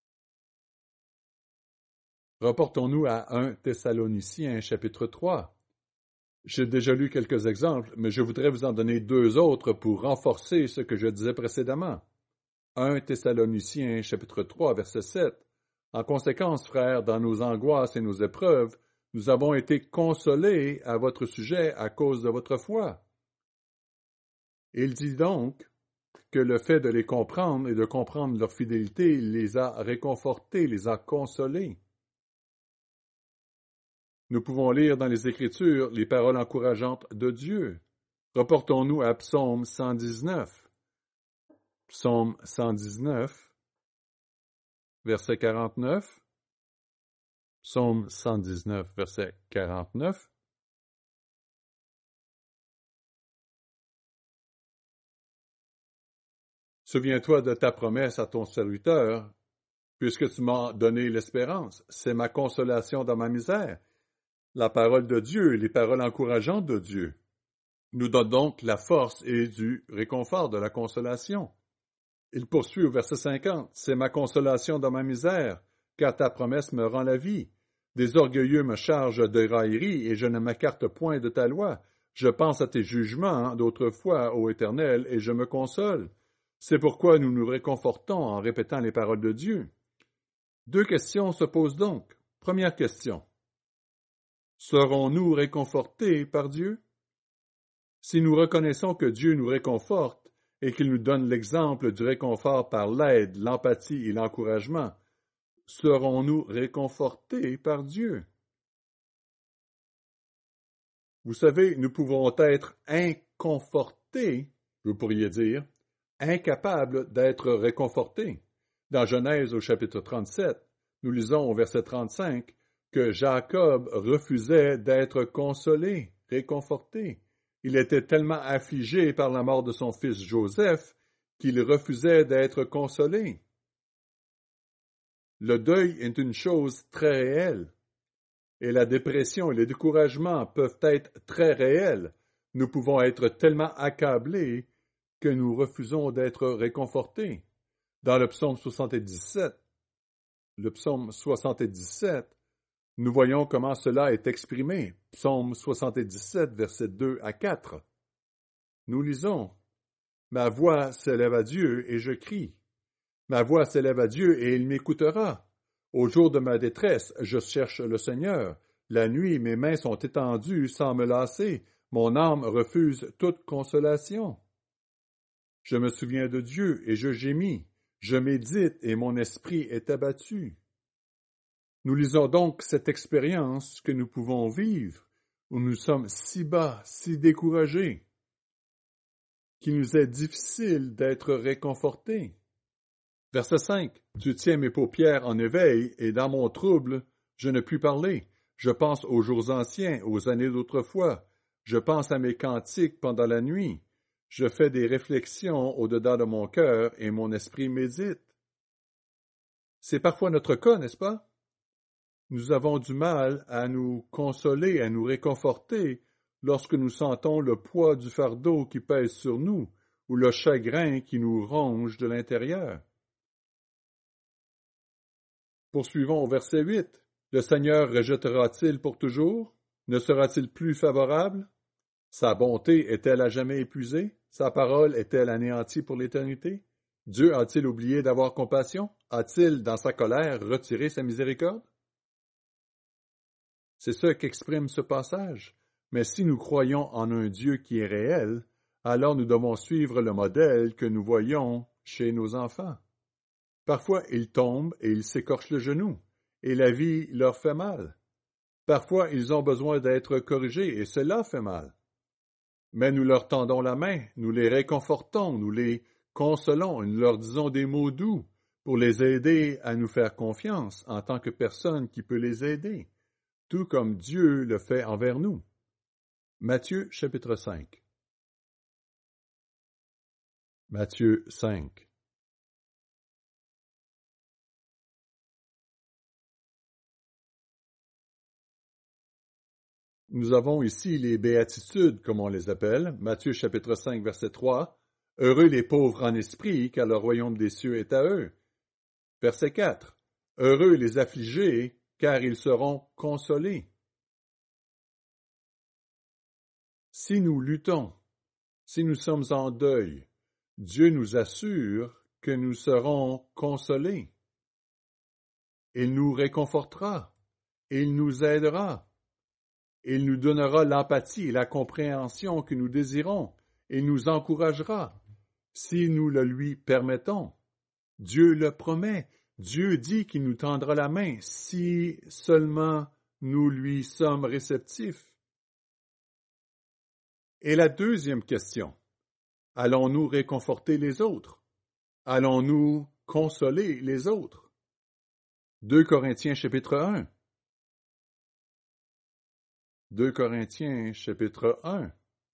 Reportons-nous à un Thessaloniciens, chapitre trois. J'ai déjà lu quelques exemples, mais je voudrais vous en donner deux autres pour renforcer ce que je disais précédemment. un Thessaloniciens, chapitre trois, verset sept. En conséquence, frères, dans nos angoisses et nos épreuves, nous avons été consolés à votre sujet à cause de votre foi. Il dit donc que le fait de les comprendre et de comprendre leur fidélité les a réconfortés, les a consolés. Nous pouvons lire dans les Écritures les paroles encourageantes de Dieu. Reportons-nous à Psaume cent dix-neuf. Psaume cent dix-neuf, verset quarante-neuf. Psaume cent dix-neuf, verset quarante-neuf. Souviens-toi de ta promesse à ton serviteur, puisque tu m'as donné l'espérance. C'est ma consolation dans ma misère. La parole de Dieu, les paroles encourageantes de Dieu, nous donnent donc la force et du réconfort, de la consolation. Il poursuit au verset cinquante. C'est ma consolation dans ma misère, car ta promesse me rend la vie. Des orgueilleux me chargent de raillerie, et je ne m'écarte point de ta loi. Je pense à tes jugements d'autrefois, ô Éternel, et je me console. C'est pourquoi nous nous réconfortons en répétant les paroles de Dieu. Deux questions se posent donc. Première question. Serons-nous réconfortés par Dieu? Si nous reconnaissons que Dieu nous réconforte et qu'il nous donne l'exemple du réconfort par l'aide, l'empathie et l'encouragement, serons-nous réconfortés par Dieu? Vous savez, nous pouvons être inconfortés, vous pourriez dire, incapables d'être réconfortés. Dans Genèse au chapitre trente-sept, nous lisons au verset trente-cinq que Jacob refusait d'être consolé, réconforté. Il était tellement affligé par la mort de son fils Joseph qu'il refusait d'être consolé. Le deuil est une chose très réelle, et la dépression et le découragement peuvent être très réels. Nous pouvons être tellement accablés que nous refusons d'être réconfortés. Dans le psaume soixante-dix-sept, le psaume soixante-dix-sept, nous voyons comment cela est exprimé. Psaume soixante-dix-sept, versets deux à quatre. Nous lisons « Ma voix s'élève à Dieu et je crie. Ma voix s'élève à Dieu et il m'écoutera. Au jour de ma détresse, je cherche le Seigneur. La nuit, mes mains sont étendues sans me lasser. Mon âme refuse toute consolation. Je me souviens de Dieu et je gémis. Je médite et mon esprit est abattu. » Nous lisons donc cette expérience que nous pouvons vivre, où nous sommes si bas, si découragés, qu'il nous est difficile d'être réconfortés. Verset cinq. Tu tiens mes paupières en éveil, et dans mon trouble, je ne puis parler. Je pense aux jours anciens, aux années d'autrefois. Je pense à mes cantiques pendant la nuit. Je fais des réflexions au-dedans de mon cœur, et mon esprit médite. C'est parfois notre cas, n'est-ce pas? Nous avons du mal à nous consoler, à nous réconforter lorsque nous sentons le poids du fardeau qui pèse sur nous ou le chagrin qui nous ronge de l'intérieur. Poursuivons au verset huit. Le Seigneur rejettera-t-il pour toujours? Ne sera-t-il plus favorable? Sa bonté est-elle à jamais épuisée? Sa parole est-elle anéantie pour l'éternité? Dieu a-t-il oublié d'avoir compassion? A-t-il, dans sa colère, retiré sa miséricorde? C'est ce qu'exprime ce passage. Mais si nous croyons en un Dieu qui est réel, alors nous devons suivre le modèle que nous voyons chez nos enfants. Parfois, ils tombent et ils s'écorchent le genou, et la vie leur fait mal. Parfois, ils ont besoin d'être corrigés, et cela fait mal. Mais nous leur tendons la main, nous les réconfortons, nous les consolons, et nous leur disons des mots doux pour les aider à nous faire confiance en tant que personne qui peut les aider, tout comme Dieu le fait envers nous. Matthieu chapitre cinq. Matthieu cinq. Nous avons ici les béatitudes, comme on les appelle. Matthieu chapitre cinq, verset trois. Heureux les pauvres en esprit, car le royaume des cieux est à eux. Verset quatre. Heureux les affligés, car ils seront consolés. Si nous luttons, si nous sommes en deuil, Dieu nous assure que nous serons consolés. Il nous réconfortera, il nous aidera, il nous donnera l'empathie et la compréhension que nous désirons, et nous encouragera, si nous le lui permettons. Dieu le promet, Dieu dit qu'il nous tendra la main, si seulement nous lui sommes réceptifs. Et la deuxième question, allons-nous réconforter les autres? allons-nous consoler les autres? deux Corinthiens chapitre un. deux Corinthiens chapitre un.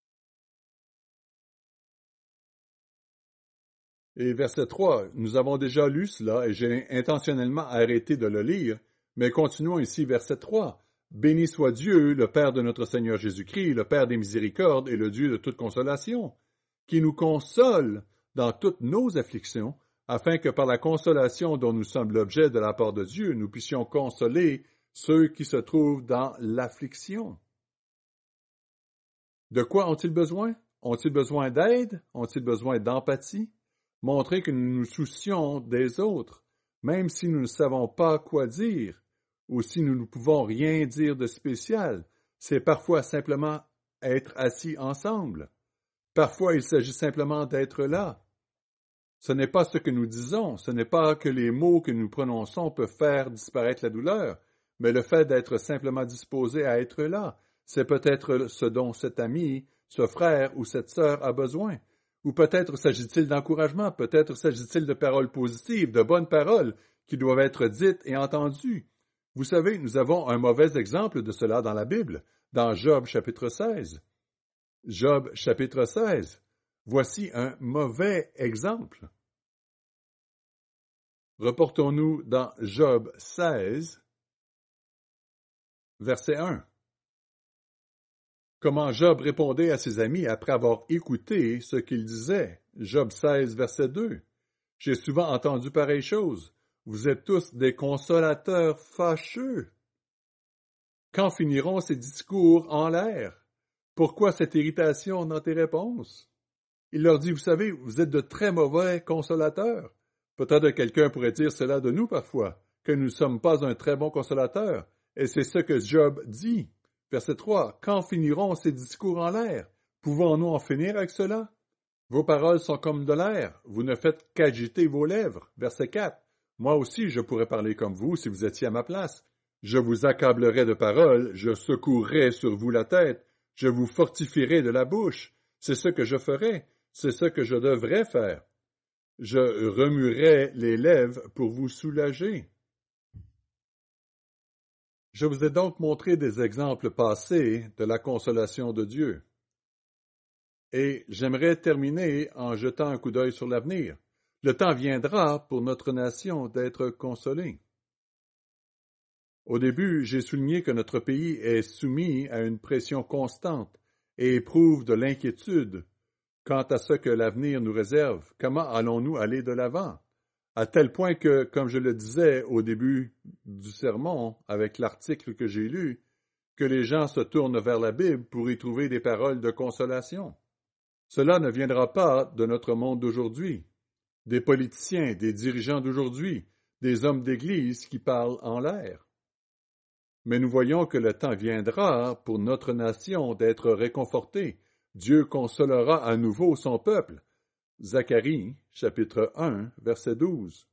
Et verset trois, nous avons déjà lu cela et j'ai intentionnellement arrêté de le lire, mais continuons ici verset trois. Béni soit Dieu, le Père de notre Seigneur Jésus-Christ, le Père des miséricordes et le Dieu de toute consolation, qui nous console dans toutes nos afflictions, afin que par la consolation dont nous sommes l'objet de la part de Dieu, nous puissions consoler ceux qui se trouvent dans l'affliction. De quoi ont-ils besoin? Ont-ils besoin d'aide? Ont-ils besoin d'empathie? Montrer que nous nous soucions des autres, même si nous ne savons pas quoi dire, ou si nous ne pouvons rien dire de spécial, c'est parfois simplement être assis ensemble. Parfois, il s'agit simplement d'être là. Ce n'est pas ce que nous disons, ce n'est pas que les mots que nous prononçons peuvent faire disparaître la douleur, mais le fait d'être simplement disposé à être là, c'est peut-être ce dont cet ami, ce frère ou cette sœur a besoin. Ou peut-être s'agit-il d'encouragement, peut-être s'agit-il de paroles positives, de bonnes paroles qui doivent être dites et entendues. Vous savez, nous avons un mauvais exemple de cela dans la Bible, dans Job chapitre seize. Job chapitre seize. Voici un mauvais exemple. Reportons-nous dans Job seize, verset un. Comment Job répondait à ses amis après avoir écouté ce qu'ils disaient. Job seize, verset deux. J'ai souvent entendu pareille chose. Vous êtes tous des consolateurs fâcheux. Quand finiront ces discours en l'air? Pourquoi cette irritation dans tes réponses? Il leur dit, vous savez, vous êtes de très mauvais consolateurs. Peut-être que quelqu'un pourrait dire cela de nous parfois, que nous ne sommes pas un très bon consolateur. Et c'est ce que Job dit. Verset trois. Quand finiront ces discours en l'air? Pouvons-nous en finir avec cela? Vos paroles sont comme de l'air. Vous ne faites qu'agiter vos lèvres. Verset quatre. Moi aussi, je pourrais parler comme vous si vous étiez à ma place. Je vous accablerais de paroles, je secouerais sur vous la tête, je vous fortifierais de la bouche. C'est ce que je ferais, c'est ce que je devrais faire. Je remuerais les lèvres pour vous soulager. Je vous ai donc montré des exemples passés de la consolation de Dieu. Et j'aimerais terminer en jetant un coup d'œil sur l'avenir. Le temps viendra pour notre nation d'être consolée. Au début, j'ai souligné que notre pays est soumis à une pression constante et éprouve de l'inquiétude quant à ce que l'avenir nous réserve. Comment allons-nous aller de l'avant? À tel point que, comme je le disais au début du sermon, avec l'article que j'ai lu, que les gens se tournent vers la Bible pour y trouver des paroles de consolation. Cela ne viendra pas de notre monde d'aujourd'hui, des politiciens, des dirigeants d'aujourd'hui, des hommes d'Église qui parlent en l'air. Mais nous voyons que le temps viendra pour notre nation d'être réconfortée. Dieu consolera à nouveau son peuple. Zacharie, chapitre un, verset douze.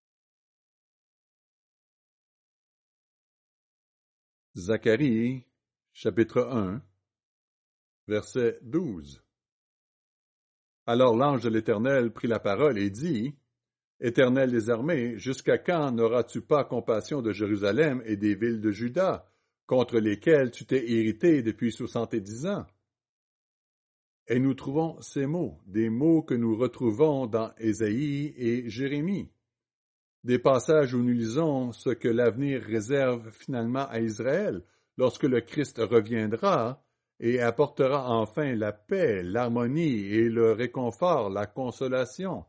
Zacharie, chapitre un, verset douze. Alors l'ange de l'Éternel prit la parole et dit, « Éternel des armées, jusqu'à quand n'auras-tu pas compassion de Jérusalem et des villes de Juda, contre lesquelles tu t'es irrité depuis soixante-dix ans? » Et nous trouvons ces mots, des mots que nous retrouvons dans Ésaïe et Jérémie, des passages où nous lisons ce que l'avenir réserve finalement à Israël lorsque le Christ reviendra et apportera enfin la paix, l'harmonie et le réconfort, la consolation.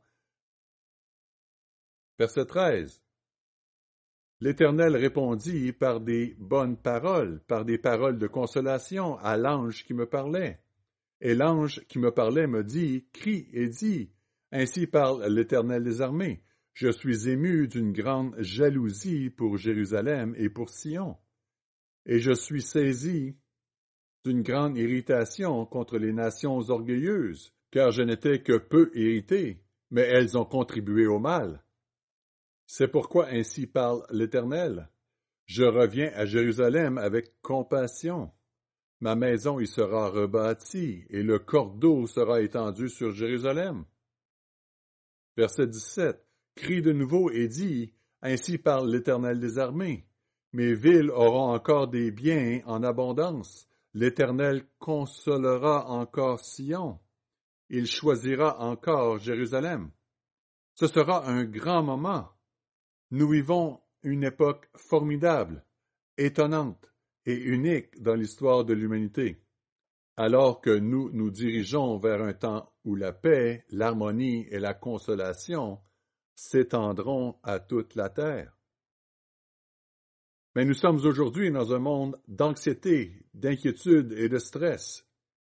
Verset treize. L'Éternel répondit par des bonnes paroles, par des paroles de consolation à l'ange qui me parlait. Et l'ange qui me parlait me dit, crie et dit, ainsi parle l'Éternel des armées, je suis ému d'une grande jalousie pour Jérusalem et pour Sion, et je suis saisi d'une grande irritation contre les nations orgueilleuses, car je n'étais que peu irrité, mais elles ont contribué au mal. C'est pourquoi ainsi parle l'Éternel. Je reviens à Jérusalem avec compassion. Ma maison y sera rebâtie, et le cordeau sera étendu sur Jérusalem. Verset dix-sept. Crie de nouveau et dis, ainsi parle l'Éternel des armées. Mes villes auront encore des biens en abondance. L'Éternel consolera encore Sion. Il choisira encore Jérusalem. Ce sera un grand moment. Nous vivons une époque formidable, étonnante et unique dans l'histoire de l'humanité, alors que nous nous dirigeons vers un temps où la paix, l'harmonie et la consolation s'étendront à toute la terre. Mais nous sommes aujourd'hui dans un monde d'anxiété, d'inquiétude et de stress.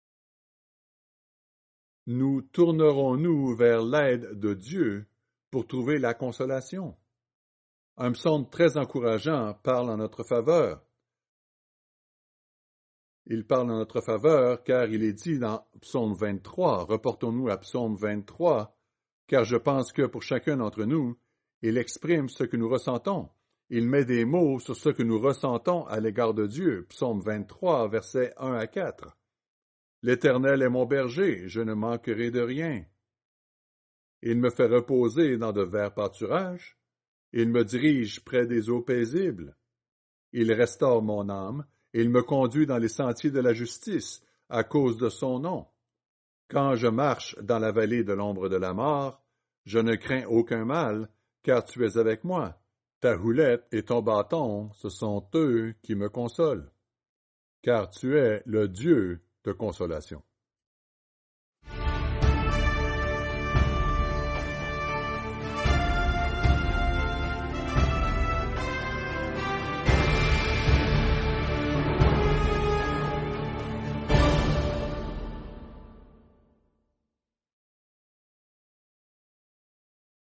Nous tournerons-nous vers l'aide de Dieu pour trouver la consolation? Un psaume très encourageant parle en notre faveur. Il parle en notre faveur car il est dit dans psaume vingt-trois, reportons-nous à psaume vingt-trois, car je pense que pour chacun d'entre nous, il exprime ce que nous ressentons. Il met des mots sur ce que nous ressentons à l'égard de Dieu. Psaume vingt-trois, versets un à quatre. L'Éternel est mon berger, je ne manquerai de rien. Il me fait reposer dans de verts pâturages. Il me dirige près des eaux paisibles. Il restaure mon âme. Il me conduit dans les sentiers de la justice, à cause de son nom. Quand je marche dans la vallée de l'ombre de la mort, je ne crains aucun mal, car tu es avec moi. Ta houlette et ton bâton, ce sont eux qui me consolent. Car tu es le Dieu de consolation.